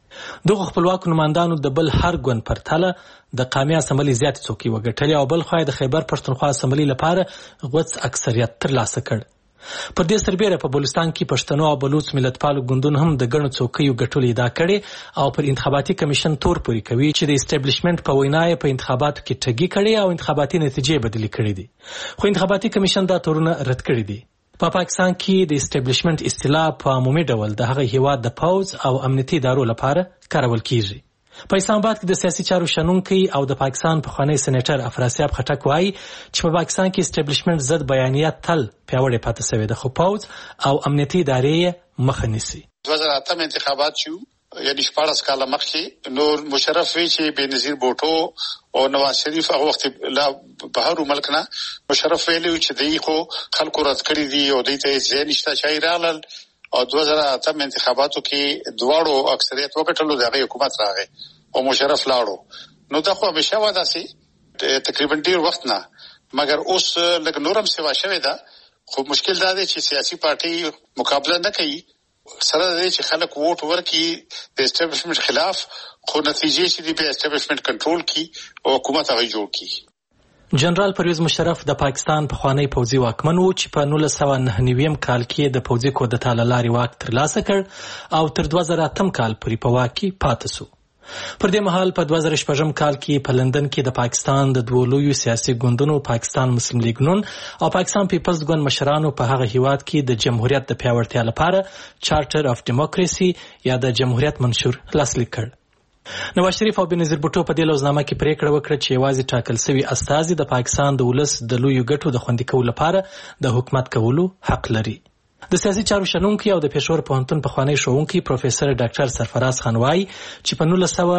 دغه خپلواکو نمائندانو د بل هر ګوند پرتله د قومي اسمبلی زیات څوکۍ وګټلې او بل خو د خیبر پښتونخوا اسمبلی لپاره غوڅ اکثریت ترلاسه کړ. پر دې سربېره په بلوچستان کې پښتنو او بلوچ ملتپالو ګوندونو هم د ګڼو څوکیو ګټلو ادعا کړې او پر انتخاباتي کمیشن تور پوري کوي چې د اسټابلیشمنت په وینا په انتخاباتو کې ټګي کړي او انتخاباتي نتیجې بدلې کړې دي. خو انتخاباتي کمیشن دا تورونه رد کړي دي. په پاکستان کې د اسټابلیشمنت اصطلاح په عمومي ډول د هغه هیواد د پوز او امنیتي ادارو لپاره کارول کیږي. په اسلام آباد کې د سیاسي چارو شنونکي او د پاکستان پخوانی سېنیټر افراسیاب خټک وایي چې په پاکستان کې اسټابلیشمنت ضد بیانیه تل پیاوړې پاتې شوې ده خو پوز او امنیتي ادارې مخه نیسي. 2008 انتخابات شو یعنی 14 کاله مخکې نور مشرف وی چې بېنظیر بوټو او نواز شریف هغه وخت لا بهر ملک نه مشرف ویلو چې دوی خو خلکو رد کړی دي او دوی ته ځای نشته چې رالل او 2008 انتخاباتو کې دواړو اکثریت وکټلو دغه حکومت راغی او مشرف لاړو نو دا خو همیشه ودا سي تقریبا ډیر وخت نه مګر اوس لکه نورم سیوا شوی دا خو مشکل دا دی چې سیاسي پارټي مقابله نه کوي سره دی چې خلک ووټ ورکړي د اسټابلیشمنت خلاف خو نتیجې چې دی په اسټابلیشمنت کنټرول کی او حکومت هغه جوړ کی. جنرال پرویز مشرف د پاکستان پخوانی پوځي واکمن و چې په 1999 کال کې د پوځي کودتا له لارې واک ترلاسه کړ او تر 2008 کال پورې په واک کې پاتې شو. پر دې مهال په 2016 کال کې په لندن کې د پاکستان د دوه لویو سیاسي ګوندونو پاکستان مسلم لیگ نون او پاکستان پیپلز ګوند مشرانو په هغه هیواد کې د جمهوریت د پیاوړتیا لپاره چارټر اف ډیموکراسي یا د جمهوریت منشور لاسلیک کړ. نواز شریف او بېنظیر بوټو په دې لوزنامه کې پریکړه وکړه چې یوازې ټاکل شوي استازي د پاکستان د ولس د لویو ګټو د خوندي کولو لپاره د حکومت کولو حق لري. د سیاسي چارو شنونکي او د پېښور پوهنتون پخوانی ښوونکی پروفیسور ډاکټر سرفراز خان وایي چې په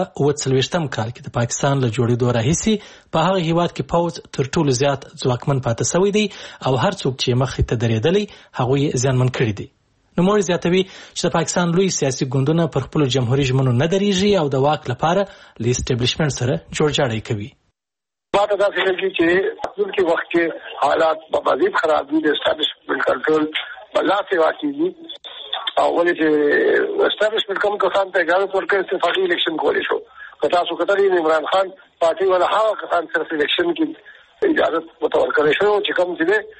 1939 کال کې د پاکستان له جوړېدو راهیسې په هغه هیواد کې پوځ تر ټولو زیات ځواکمن پاتې شوی دی او هر څوک چې مخې ته درېدلی هغوی زیانمن کړي دي. نوموړی زیاتوي چې د پاکستان لوی سیاسي ګوندونه پر خپلو جمهوري ژمنو نه درېږي او د واک لپاره له اسټابلیشمنت سره جوړجاړی کوي. ما ته داسې لګي چې راتلونکي وخت کې حالات به مزید خراب وي. د اسټابلیشمنت کنټرول په لاس کې واقعي او ولې چې اسټابلیشمنت کوم کسان ته اجازه ورکړي استفاقي الیکشن کولی شو. که تاسو کتلئ عمران خان پارټي ولا هغه کسان صرف الیکشن کې اجازه ورته ورکړی شو چې کوم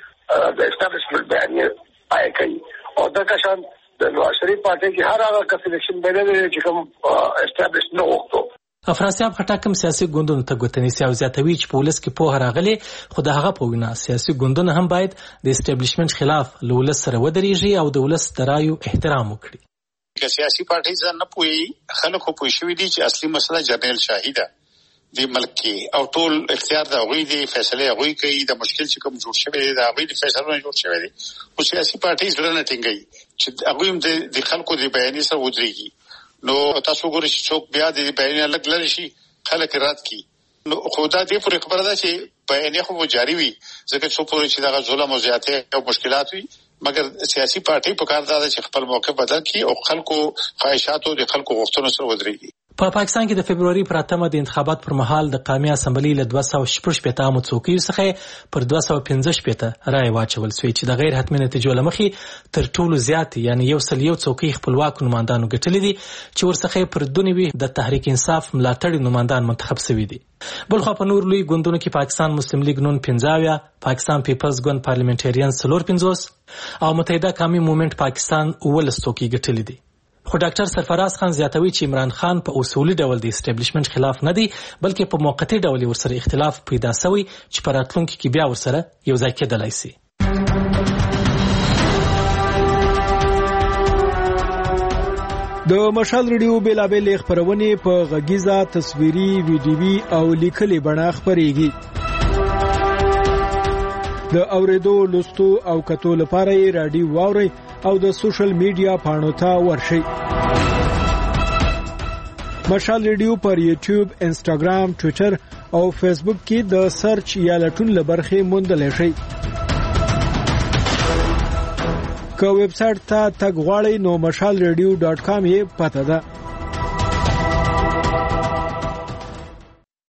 چې د اسټابلیشمنت بیانیه پای کوي او دا کسان د نواز شریف پارټي کې هر هغه کس الیکشن باندې چې کوم اسټابلیش نه وکړو افراسیاب خټک هم سیاسي ګوندونو ته ګوته نیسي او زیاتوي چې په ولس کې پوهه راغلې، خو د هغه په وینا سیاسي ګوندونه هم باید د اسټابلیشمنت خلاف له ولس سره ودرېږي او د ولس د رایو احترام وکړي. که سیاسي پارټۍ ځان نه پوهي، خلک خو پوه شوي دي چې اصلي مسله جنرال شاهي ده د ملک کې، او ټول اختیار د هغوی دی، فیصلې هغوی کوي، د مشکل چې کوم جوړ شوی دی د هغوی د فیصلو نه جوړ شوی دی. خو سیاسي پارټۍ زړه نه ټینګوي چې هغوی هم د خلکو د بیانیې سره ودرېږي. نو تاسو ګورئ چې څوک بیا د بیانیې لږ لرې شي خلک رد کړي. نو خو دا دې پورې خبره ده چې بیانیې خو جاري وي، ځکه څو پورې چې دغه ظلم او زیاتې او مشکلات وي، مګر سیاسي پارټۍ په کار ده چې خپل موقف بدل کړي او خلکو خواهشاتو د خلکو غوښتنو سره ودرېږي. په پاکستان کې د فبرवरी پر 8 د انتخابات پر مهال د قومي اسمبلی له 216 عامو څوکیو څخه پر 215 رای واچول شوې چې د غیر حتمي نتیجو لمخې تر ټولو زیات یعنی 101 څوکۍ خپلواک نمائندانو ګټلې دي چې ورڅخه پر 92 د تحریک انصاف ملاتړي نمائندان منتخب شوي دي. بلخو په نور لوی ګوندونو کې پاکستان مسلم لیگ نون 15، پاکستان پیپلز ګوند پارلیمنټریان 54 او متحده قومي موومېنټ پاکستان 19 څوکۍ ګټلې دي. خو ډاکټر سرفراز خان زیاتوي چې عمران خان په اصولي ډول د اسټابلیشمنت خلاف نه دی، بلکې په موقتی ډول ورسره اختلاف پیدا شوی چې په راتلونکي کې بیا ورسره یو ځای کېدلای شي. د مشال ریډیو بیلابېلې خپرونې په غږیزه، تصویري، ویډیوي او لیکلي بڼه خپرېږي. د اوریدو، لوستو او کتو لپاره یې رادیو واورئ او د سوشل میډیا پاڼو ته ورشئ. مشال ریډیو پر یوټیوب، انسټاګرام، ټویټر او فیسبوک کې د سرچ یا لټون لبرخې موندلی شئ. که ویب سایټ ته تګ غواړئ نو mashalradio.com یې پته ده.